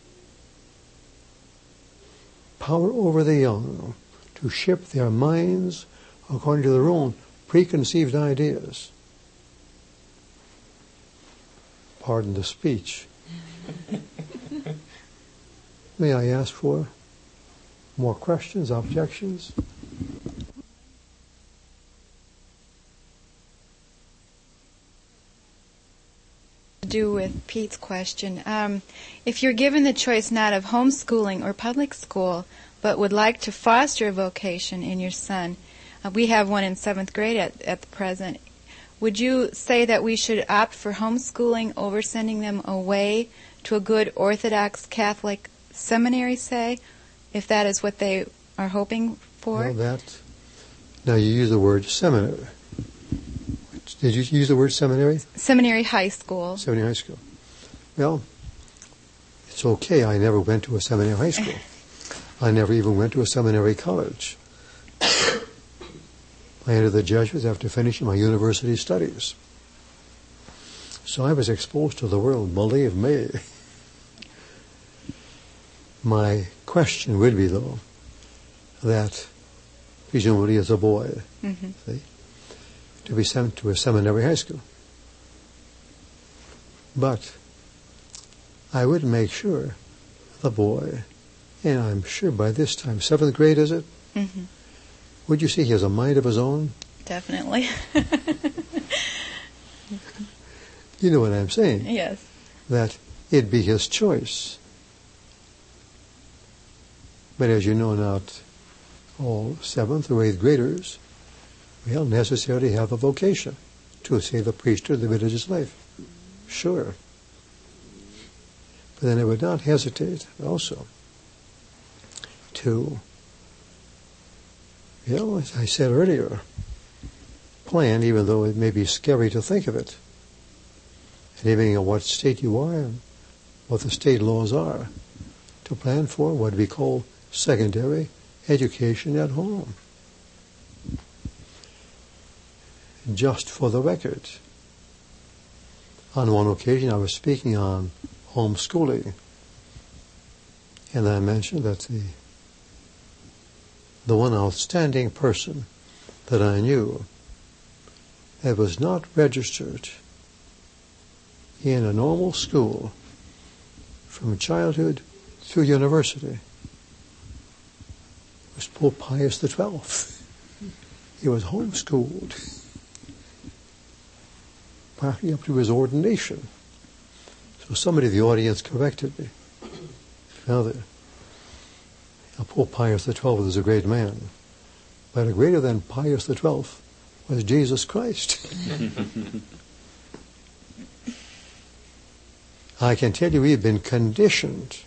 Power over the young, to shape their minds according to their own preconceived ideas. pardon the speech. May I ask for more questions, objections? Do with Pete's question. Um, if you're given the choice not of homeschooling or public school, but would like to foster a vocation in your son, uh, we have one in seventh grade at, at the present, would you say that we should opt for homeschooling over sending them away to a good Orthodox Catholic seminary, say, if that is what they are hoping for? Well, that, now you use the word seminary. Did you use the word seminary? Seminary high school. Seminary high school. Well, it's okay. I never went to a seminary high school. I never even went to a seminary college. I entered the Jesuits after finishing my university studies. So I was exposed to the world, believe me. My question would be, though, that presumably as a boy, mm-hmm. see, to be sent to a seminary high school. But I would make sure the boy, and I'm sure by this time, seventh grade is it? Mm-hmm. Would you see he has a mind of his own? Definitely. You know what I'm saying? Yes. That it'd be his choice. But as you know, not all seventh or eighth graders will necessarily have a vocation to, say, the priesthood, the religious life. Sure. But then I would not hesitate also to, you know, as I said earlier, plan, even though it may be scary to think of it, depending on what state you are and what the state laws are, to plan for what we call secondary education at home. Just for the record, on one occasion I was speaking on homeschooling, and I mentioned that the the one outstanding person that I knew that was not registered in a normal school from childhood through university was Pope Pius the Twelfth. He was homeschooled partly up to his ordination. So somebody in the audience corrected me. Father, Pope Pius the Twelfth was a great man, but greater than Pius the Twelfth was Jesus Christ. I can tell you we've been conditioned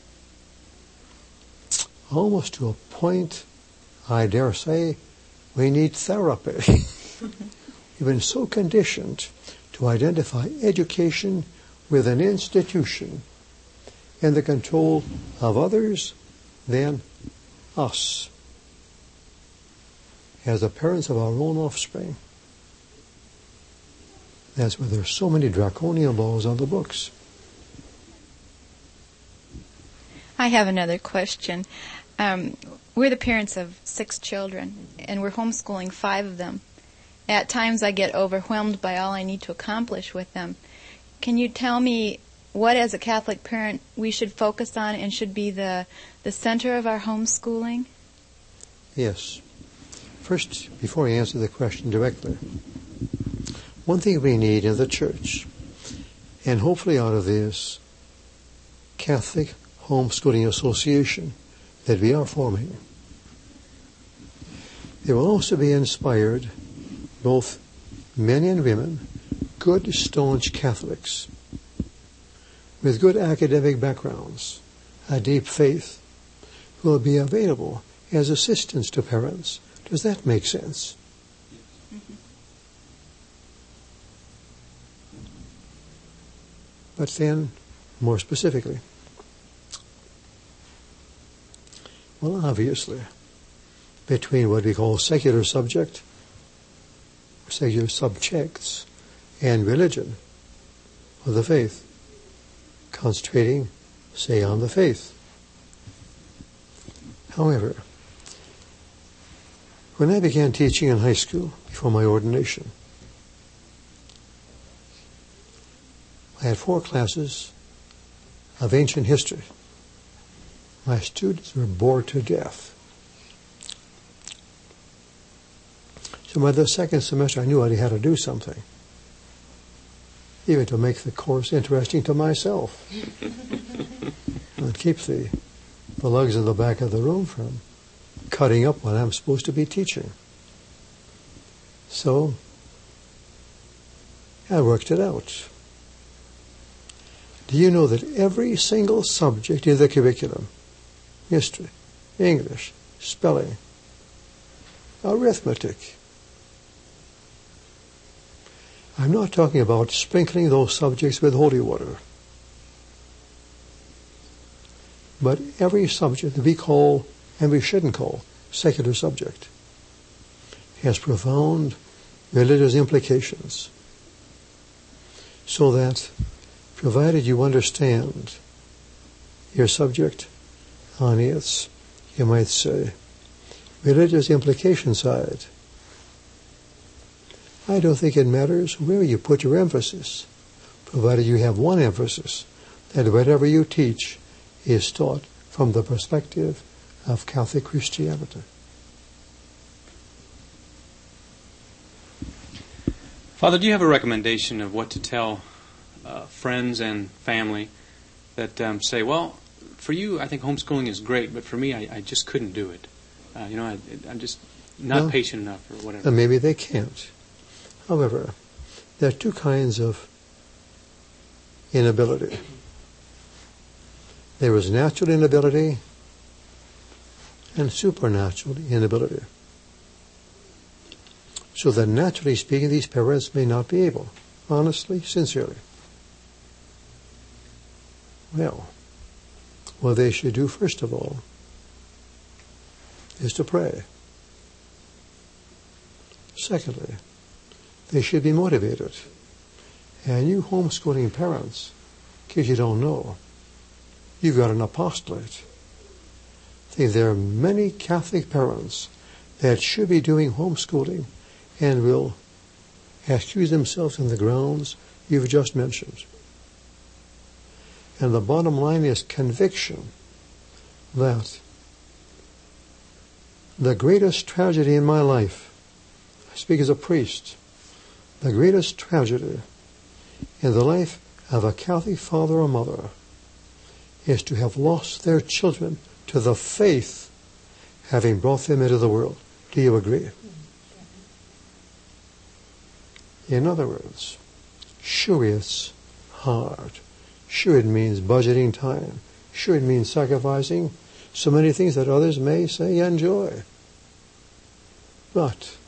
almost to a point, I dare say, we need therapy. We've been so conditioned to identify education with an institution and the control of others than us as the parents of our own offspring. That's why there's so many draconian laws on the books. I have another question. Um, we're the parents of six children, and we're homeschooling five of them. At times I get overwhelmed by all I need to accomplish with them. Can you tell me what, as a Catholic parent, we should focus on and should be the, the center of our homeschooling? Yes. First, before I answer the question directly, one thing we need in the church, and hopefully out of this Catholic Homeschooling Association that we are forming, they will also be inspired, both men and women, good staunch Catholics with good academic backgrounds, a deep faith, who will be available as assistants to parents. Does that make sense? Mm-hmm. But then, more specifically, well, obviously, between what we call secular subject, secular subjects, and religion, or the faith, concentrating, say, on the faith. However, when I began teaching in high school before my ordination, I had four classes of ancient history. My students were bored to death. So by the second semester, I knew I had to do something, even to make the course interesting to myself, and keep the, the lugs in the back of the room from cutting up what I'm supposed to be teaching. So I worked it out. Do you know that every single subject in the curriculum, history, English, spelling, arithmetic, I'm not talking about sprinkling those subjects with holy water, but every subject that we call, and we shouldn't call, secular subject, has profound religious implications. So that, provided you understand your subject on its, you might say, religious implication side, I don't think it matters where you put your emphasis, provided you have one emphasis, that whatever you teach is taught from the perspective of Catholic Christianity. Father, do you have a recommendation of what to tell uh, friends and family that um, say, well, for you, I think homeschooling is great, but for me, I, I just couldn't do it. Uh, you know, I, I'm just not well, patient enough or whatever. And maybe they can't. However, there are two kinds of inability. There is natural inability and supernatural inability. So that naturally speaking, these parents may not be able, honestly, sincerely. Well, what they should do first of all is to pray. Secondly, they should be motivated. And you homeschooling parents, in case you don't know, you've got an apostolate. I think there are many Catholic parents that should be doing homeschooling and will excuse themselves in the grounds you've just mentioned. And the bottom line is conviction that the greatest tragedy in my life, I speak as a priest, the greatest tragedy in the life of a Catholic father or mother is to have lost their children to the faith having brought them into the world. Do you agree? In other words, sure it's hard. Sure it means budgeting time. Sure it means sacrificing so many things that others may say enjoy. But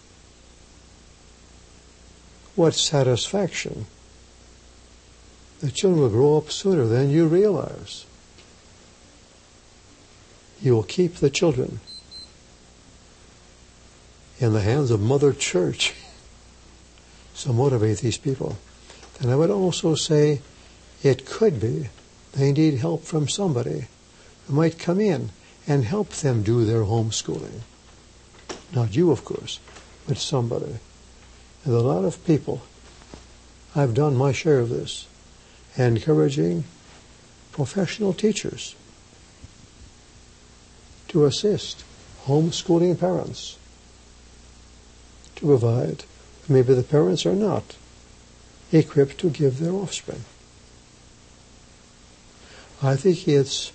what satisfaction. The children will grow up sooner than you realize. You will keep the children in the hands of Mother Church. So motivate these people. And I would also say it could be they need help from somebody who might come in and help them do their homeschooling. Not you, of course, but somebody. And a lot of people, I've done my share of this, encouraging professional teachers to assist homeschooling parents to provide. Maybe the parents are not equipped to give their offspring. I think it's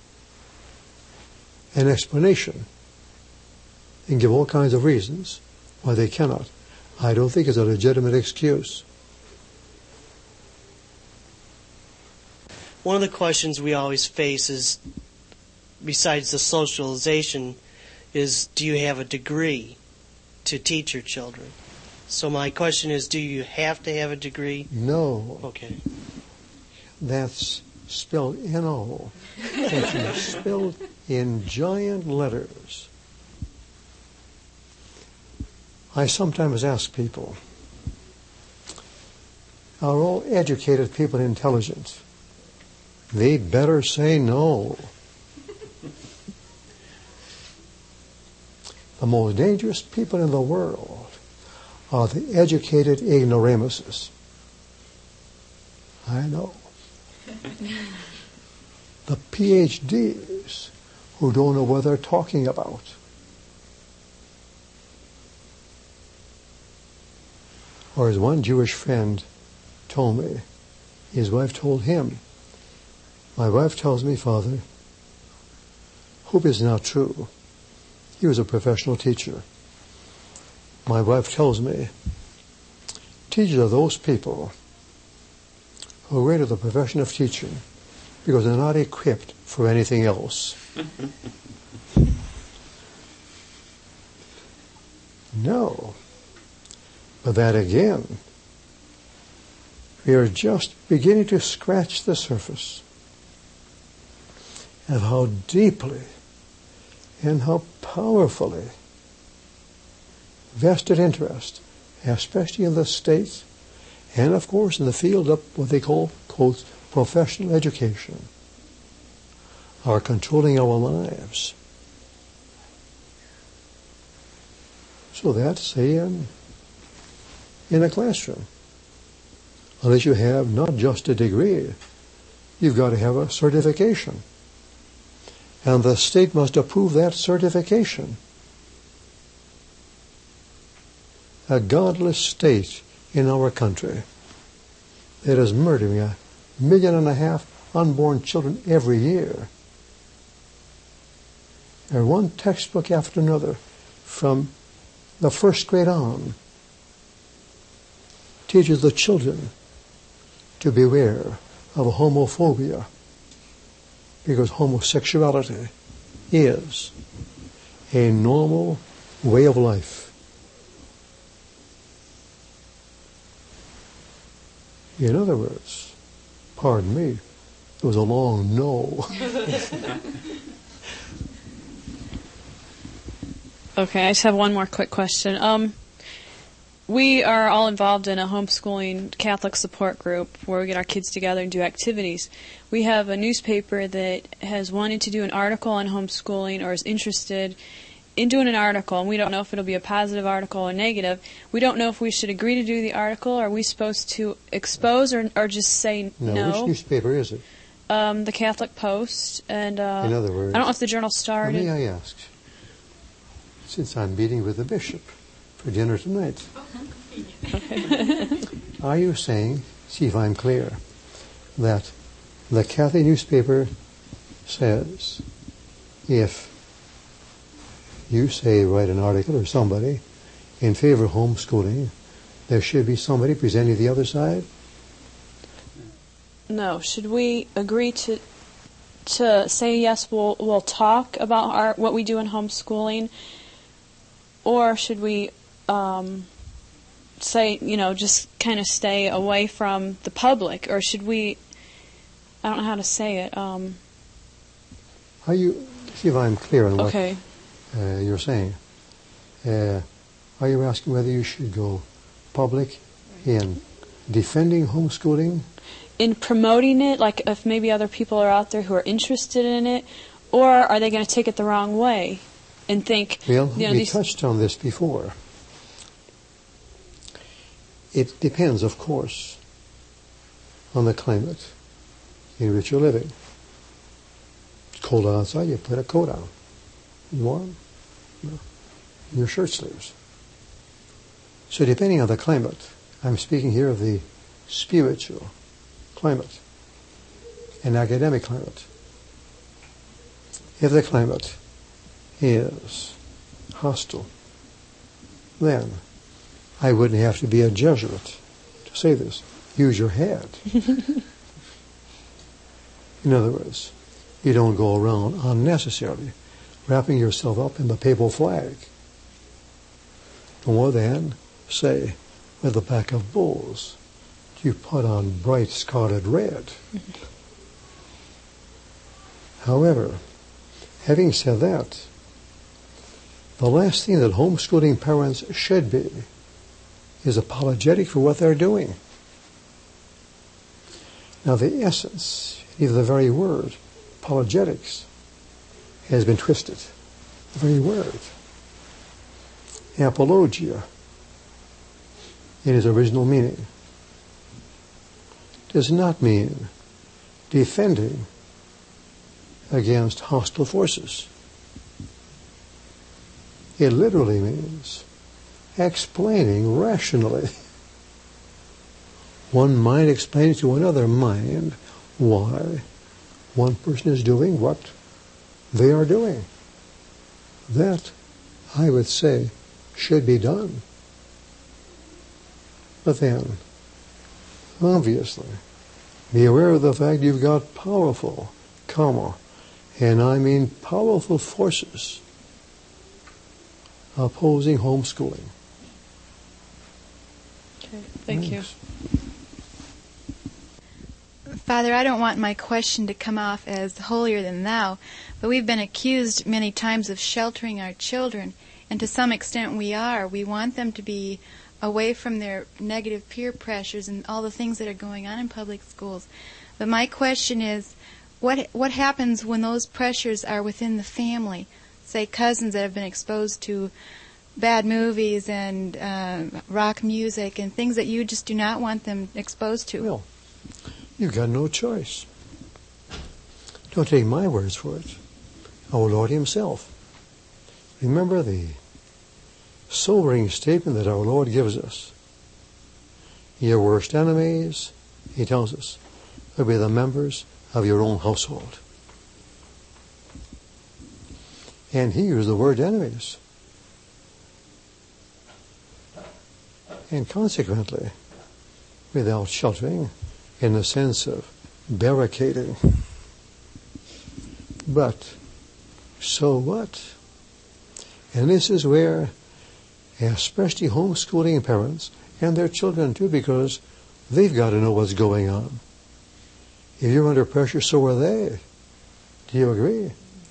an explanation and give all kinds of reasons why they cannot. I don't think it's a legitimate excuse. One of the questions we always face is, besides the socialization, is do you have a degree to teach your children? So my question is, do you have to have a degree? No. Okay. That's spelled N O. That's spelled in giant letters. I sometimes ask people, are all educated people intelligent? They better say no. The most dangerous people in the world are the educated ignoramuses. I know. The P H Ds who don't know what they're talking about. Or as one Jewish friend told me, his wife told him, my wife tells me, Father, hope is not true. He was a professional teacher. My wife tells me, teachers are those people who go into the profession of teaching because they're not equipped for anything else. No. But that again, we are just beginning to scratch the surface of how deeply and how powerfully vested interest, especially in the States, and of course in the field of what they call, quote, professional education, are controlling our lives. So that's, say, in, in a classroom. Unless you have not just a degree, you've got to have a certification. And the state must approve that certification. A godless state in our country that is murdering a million and a half unborn children every year. And one textbook after another from the first grade on teaches the children to beware of homophobia, because homosexuality is a normal way of life. In other words, pardon me, it was a long no. Okay, I just have one more quick question. Um, we are all involved in a homeschooling Catholic support group where we get our kids together and do activities. We have a newspaper that has wanted to do an article on homeschooling or is interested in doing an article, and we don't know if it'll be a positive article or negative. We don't know if we should agree to do the article, or are we supposed to expose or, or just say no? No, which newspaper is it? Um, the Catholic Post, and uh, in other words, I don't know if the Journal Star. May I ask, since I'm meeting with the bishop for dinner tonight, okay. Are you saying, see if I'm clear, that the Catholic newspaper says if you say write an article or somebody in favor of homeschooling, there should be somebody presenting the other side? No. Should we agree to to say yes? We'll we'll talk about our what we do in homeschooling, or should we um, say you know just kind of stay away from the public, or should we? I don't know how to say it. Um, Are you see if I'm clear on what okay. uh, you're saying? Uh, are you asking whether you should go public in defending homeschooling? In promoting it, like if maybe other people are out there who are interested in it, or are they going to take it the wrong way and think, well, you know, we these... touched on this before. It depends, of course, on the climate in which you're living. It's cold outside, you put a coat on. Warm, no, your shirt sleeves. So depending on the climate, I'm speaking here of the spiritual climate and academic climate. If the climate is hostile, then I wouldn't have to be a Jesuit to say this. Use your head. In other words, you don't go around unnecessarily wrapping yourself up in the papal flag. More than, say, with the pack of bulls, you put on bright scarlet red. However, having said that, the last thing that homeschooling parents should be is apologetic for what they're doing. Now, the essence, even the very word, apologetics, has been twisted. The very word. Apologia, in its original meaning, does not mean defending against hostile forces. It literally means explaining rationally. One mind explains to another mind why one person is doing what they are doing. That, I would say, should be done. But then, obviously, be aware of the fact you've got powerful, comma, and I mean powerful forces opposing homeschooling. Okay, thank Thanks. you. Father, I don't want my question to come off as holier than thou, but we've been accused many times of sheltering our children, and to some extent we are. We want them to be away from their negative peer pressures and all the things that are going on in public schools. But my question is, what what happens when those pressures are within the family? Say cousins that have been exposed to bad movies and uh, rock music and things that you just do not want them exposed to. Well, you've got no choice. Don't take my words for it. Our Lord Himself. Remember the sobering statement that our Lord gives us. Your worst enemies, He tells us, will be the members of your own household. And He used the word enemies. And consequently, without sheltering, in the sense of barricading. But, so what? And this is where, especially homeschooling parents, and their children too, because they've got to know what's going on. If you're under pressure, so are they. Do you agree?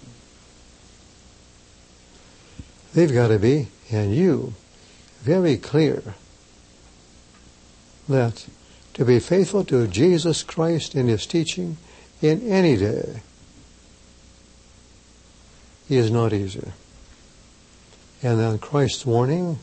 They've got to be, and you, very clear that to be faithful to Jesus Christ in His teaching in any day is not easy. And then Christ's warning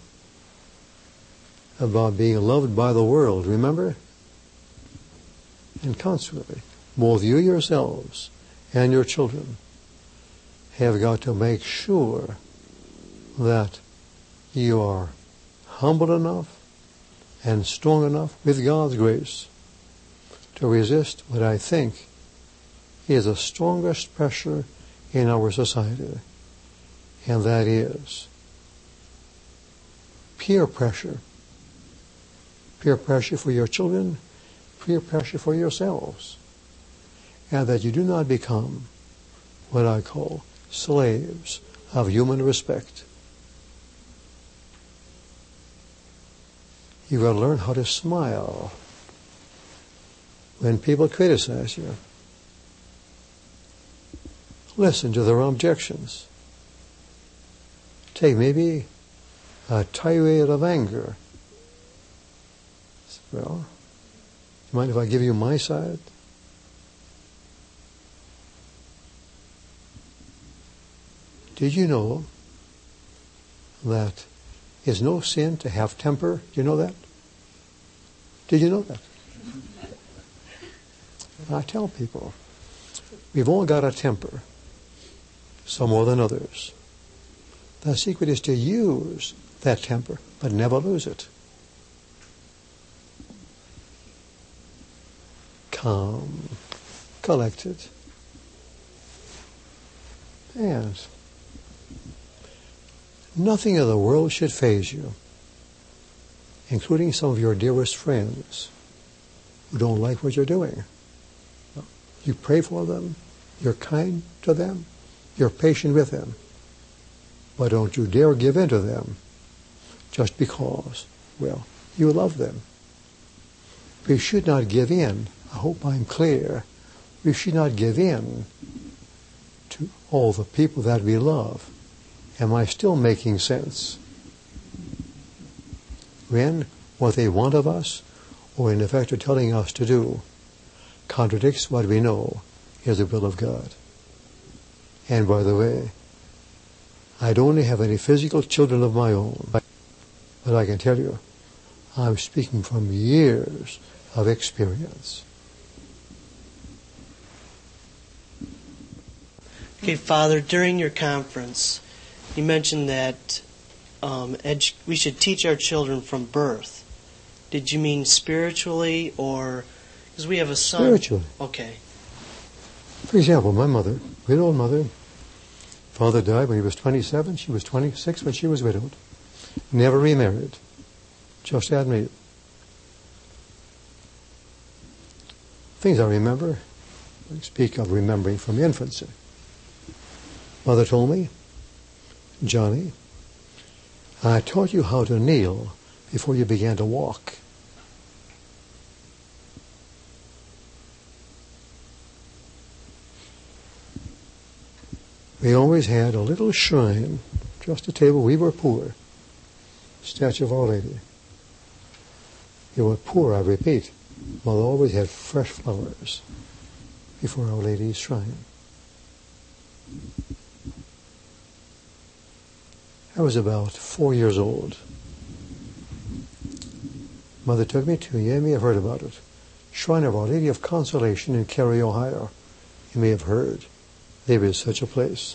about being loved by the world, remember? And consequently, both you yourselves and your children have got to make sure that you are humble enough and strong enough with God's grace to resist what I think is the strongest pressure in our society, and that is peer pressure. Peer pressure for your children, peer pressure for yourselves, and that you do not become what I call slaves of human respect. You've got to learn how to smile when people criticize you. Listen to their objections. Take maybe a tirade of anger. Well, you mind if I give you my side? Did you know that it's no sin to have temper? Do you know that? Did you know that? I tell people, we've all got a temper, some more than others. The secret is to use that temper, but never lose it. Calm, collected, and nothing of the world should faze you, including some of your dearest friends who don't like what you're doing. You pray for them, you're kind to them, you're patient with them, but don't you dare give in to them just because, well, you love them. We should not give in. I hope I'm clear. We should not give in to all the people that we love. Am I still making sense? When what they want of us, or in effect are telling us to do, contradicts what we know is the will of God. And by the way, I don't have any physical children of my own, but I can tell you, I'm speaking from years of experience. Okay, Father, during your conference, you mentioned that um, edu- we should teach our children from birth. Did you mean spiritually or... Because we have a son... Spiritually. Okay. For example, my mother, widowed mother, father died when he was twenty-seven. She was twenty-six when she was widowed. Never remarried. Just had me. Things I remember, I speak of remembering from infancy. Mother told me, Johnny, I taught you how to kneel before you began to walk. We always had a little shrine, just a table. We were poor. Statue of Our Lady. You were poor, I repeat. Mother always had fresh flowers before Our Lady's shrine. I was about four years old. Mother took me to, you may have heard about it, Shrine of Our Lady of Consolation in Cary, Ohio. You may have heard. There is such a place.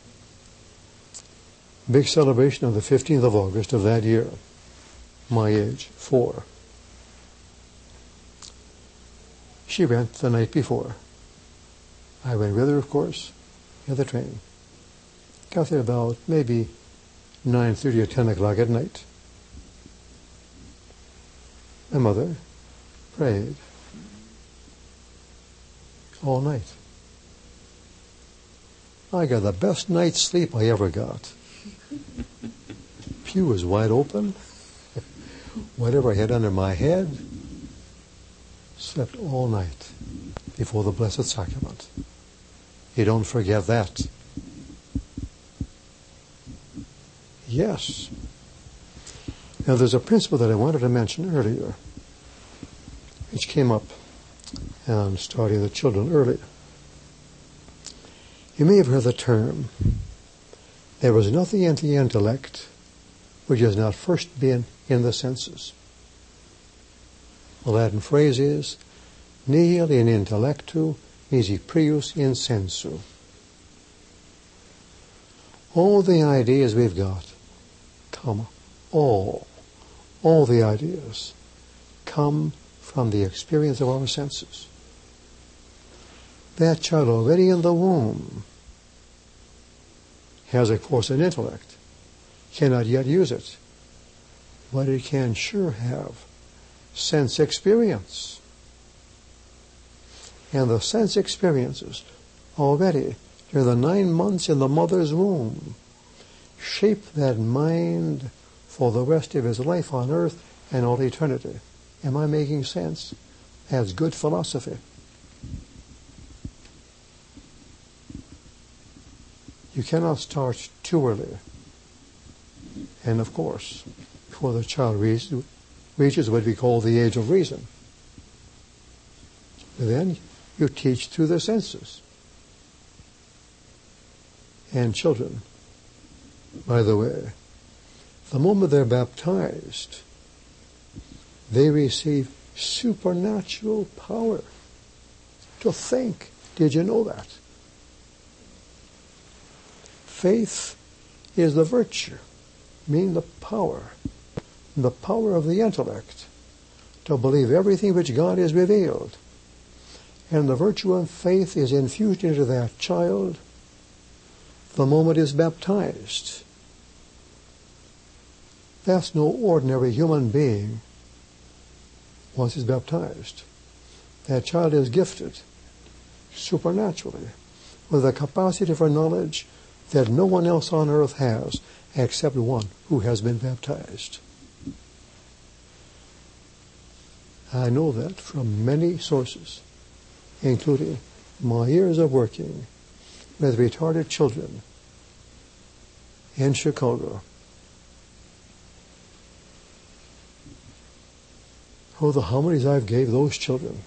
Big celebration on the fifteenth of August of that year. My age, four. She went the night before. I went with her, of course, in the train. Got there about maybe nine thirty or ten o'clock at night. My mother prayed all night. I got the best night's sleep I ever got. Pew was wide open. Whatever I had under my head, slept all night before the Blessed Sacrament. You don't forget that. Yes. Now there's a principle that I wanted to mention earlier, which came up in starting the children earlier. You may have heard the term, there is nothing in the intellect which has not first been in the senses. The Latin phrase is, nihil in intellectu nisi prius in sensu. All the ideas we've got, come, all, all the ideas come from the experience of our senses. That child already in the womb has, of course, an intellect, cannot yet use it, but it can sure have sense experience. And the sense experiences already during the nine months in the mother's womb shape that mind for the rest of his life on earth and all eternity. Am I making sense? That's good philosophy. You cannot start too early. And of course, before the child reaches, reaches what we call the age of reason. Then you teach through the senses. And children, by the way, the moment they're baptized, they receive supernatural power to think. Did you know that? Faith is the virtue, meaning the power, the power of the intellect to believe everything which God has revealed. And the virtue of faith is infused into that child the moment he is baptized. That's no ordinary human being once he's baptized. That child is gifted supernaturally with a capacity for knowledge that no one else on earth has except one who has been baptized. I know that from many sources, including my years of working with retarded children in Chicago. Oh, the homilies I've gave those children.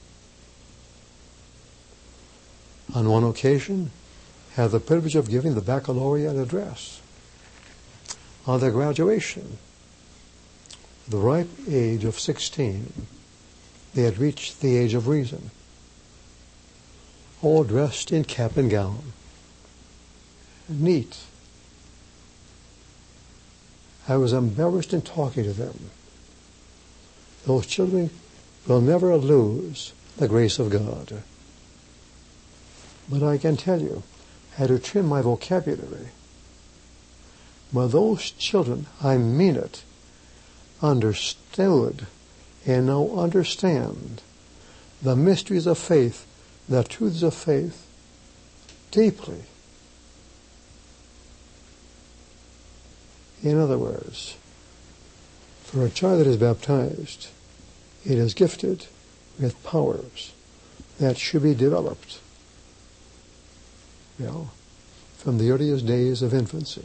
On one occasion, had the privilege of giving the baccalaureate address. On their graduation, the ripe age of sixteen, they had reached the age of reason, all dressed in cap and gown, neat. I was embarrassed in talking to them. Those children will never lose the grace of God. But I can tell you, I had to trim my vocabulary. But those children, I mean it, understood and now understand the mysteries of faith, the truths of faith, deeply. In other words, for a child that is baptized, it is gifted with powers that should be developed, well, from the earliest days of infancy.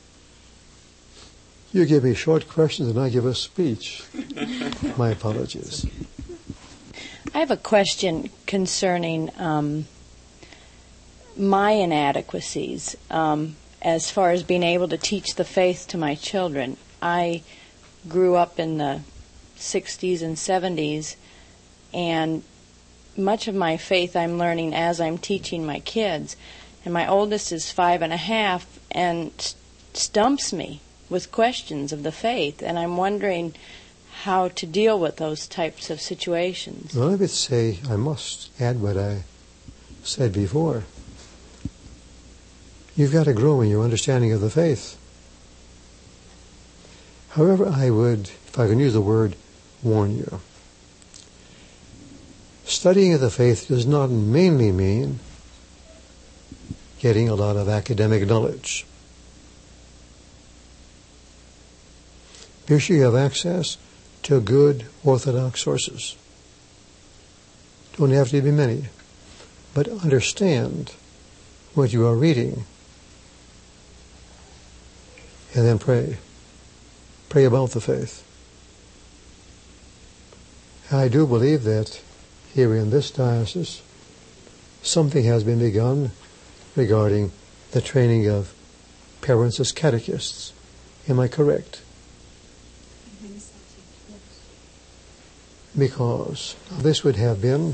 You give me short questions and I give a speech. My apologies. I have a question concerning um, my inadequacies um, as far as being able to teach the faith to my children. I grew up in the sixties and seventies, and much of my faith I'm learning as I'm teaching my kids. And my oldest is five and a half and stumps me with questions of the faith, and I'm wondering how to deal with those types of situations. Well, I would say, I must add what I said before. You've got to grow in your understanding of the faith. However, I would, if I can use the word, warn you. Studying of the faith does not mainly mean getting a lot of academic knowledge. Be sure you have access to good orthodox sources. Don't have to be many, but understand what you are reading. And then pray. Pray about the faith. I do believe that here in this diocese, something has been begun regarding the training of parents as catechists. Am I correct? Because this would have been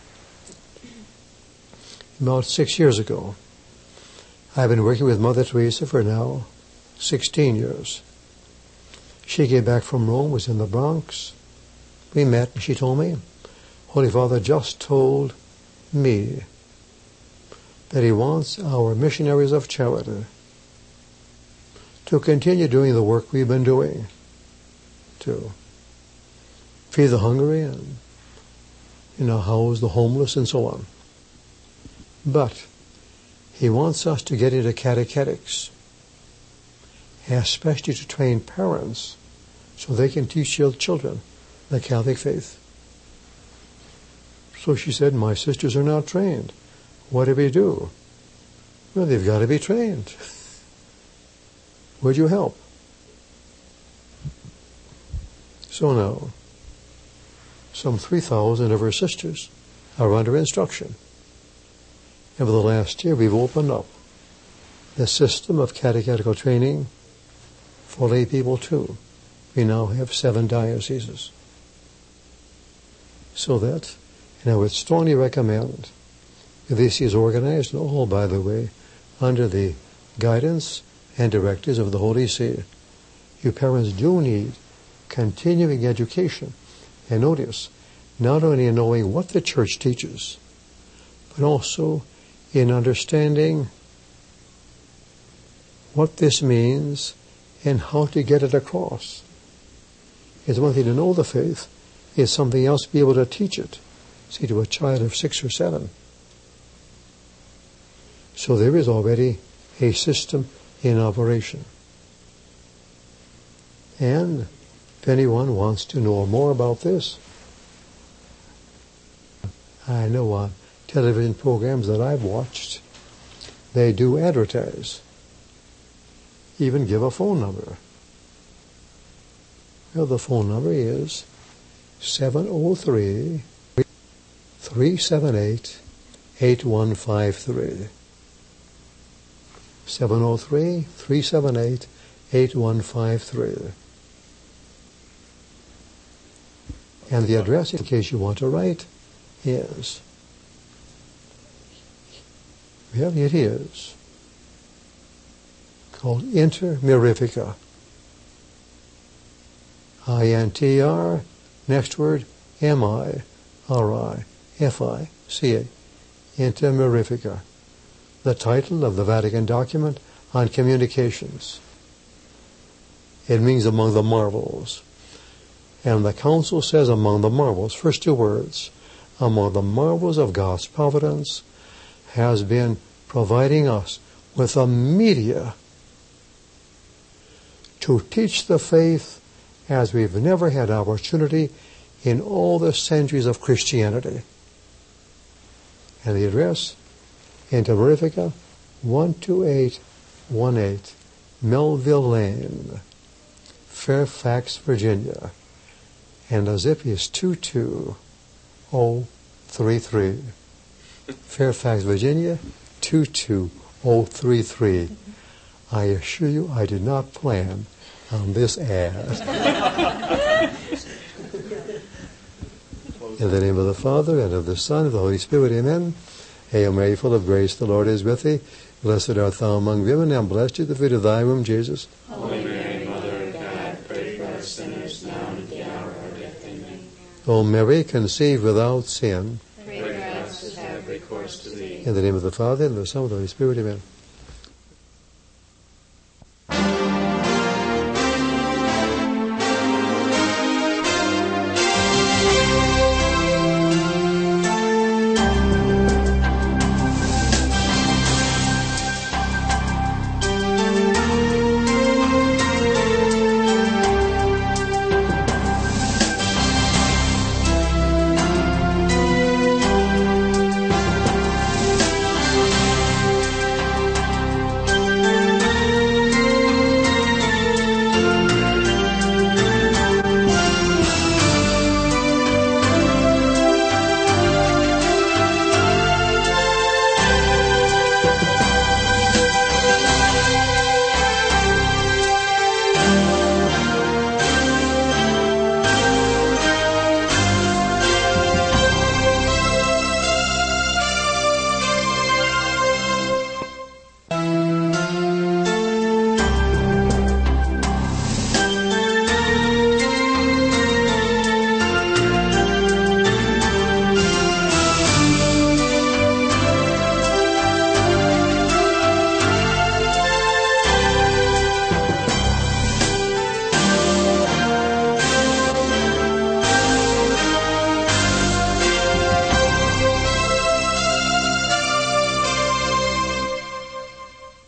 about six years ago. I've been working with Mother Teresa for now sixteen years. She came back from Rome, was in the Bronx. We met, and she told me, Holy Father just told me that he wants our missionaries of charity to continue doing the work we've been doing, to feed the hungry and, you know, house the homeless and so on. But he wants us to get into catechetics, especially to train parents so they can teach their children the Catholic faith. So she said, my sisters are not trained. What do we do? Well, they've got to be trained. Would you help? So now, some three thousand of her sisters are under instruction. And for the last year, we've opened up the system of catechetical training for lay people too. We now have seven dioceses. So that, and I would strongly recommend, this is organized, all by the way, under the guidance and directives of the Holy See. You parents do need continuing education. And notice, not only in knowing what the Church teaches, but also in understanding what this means and how to get it across. It's one thing to know the faith, it's something else to be able to teach it, see, to a child of six or seven. So there is already a system in operation. And if anyone wants to know more about this, I know on television programs that I've watched, they do advertise, even give a phone number. Well, the phone number is seven oh three, three seven eight, eight one five three. seven oh three, three seven eight, eight one five three. And the address, in case you want to write, is, well, it is called Inter Mirifica. I N T R, next word, M I R I F I C A, Inter Mirifica, the title of the Vatican document on communications. It means among the marvels. And the Council says among the marvels, first two words, among the marvels of God's providence has been providing us with a media to teach the faith as we've never had opportunity in all the centuries of Christianity. And the address, Inter Mirifica, one two eight one eight Melville Lane, Fairfax, Virginia. And the zip is two two zero three three. Fairfax, Virginia, two two zero three three. I assure you I did not plan on this ad. In the name of the Father, and of the Son, and of the Holy Spirit, amen. Hail Mary, full of grace, the Lord is with thee. Blessed art thou among women, and blessed is the fruit of thy womb, Jesus. Holy Mary, Mother of God, pray for us sinners, now and at the hour of our death. Amen. O Mary, conceived without sin. Pray for us who have recourse to thee. In the name of the Father, and of the Son, and of the Holy Spirit, amen.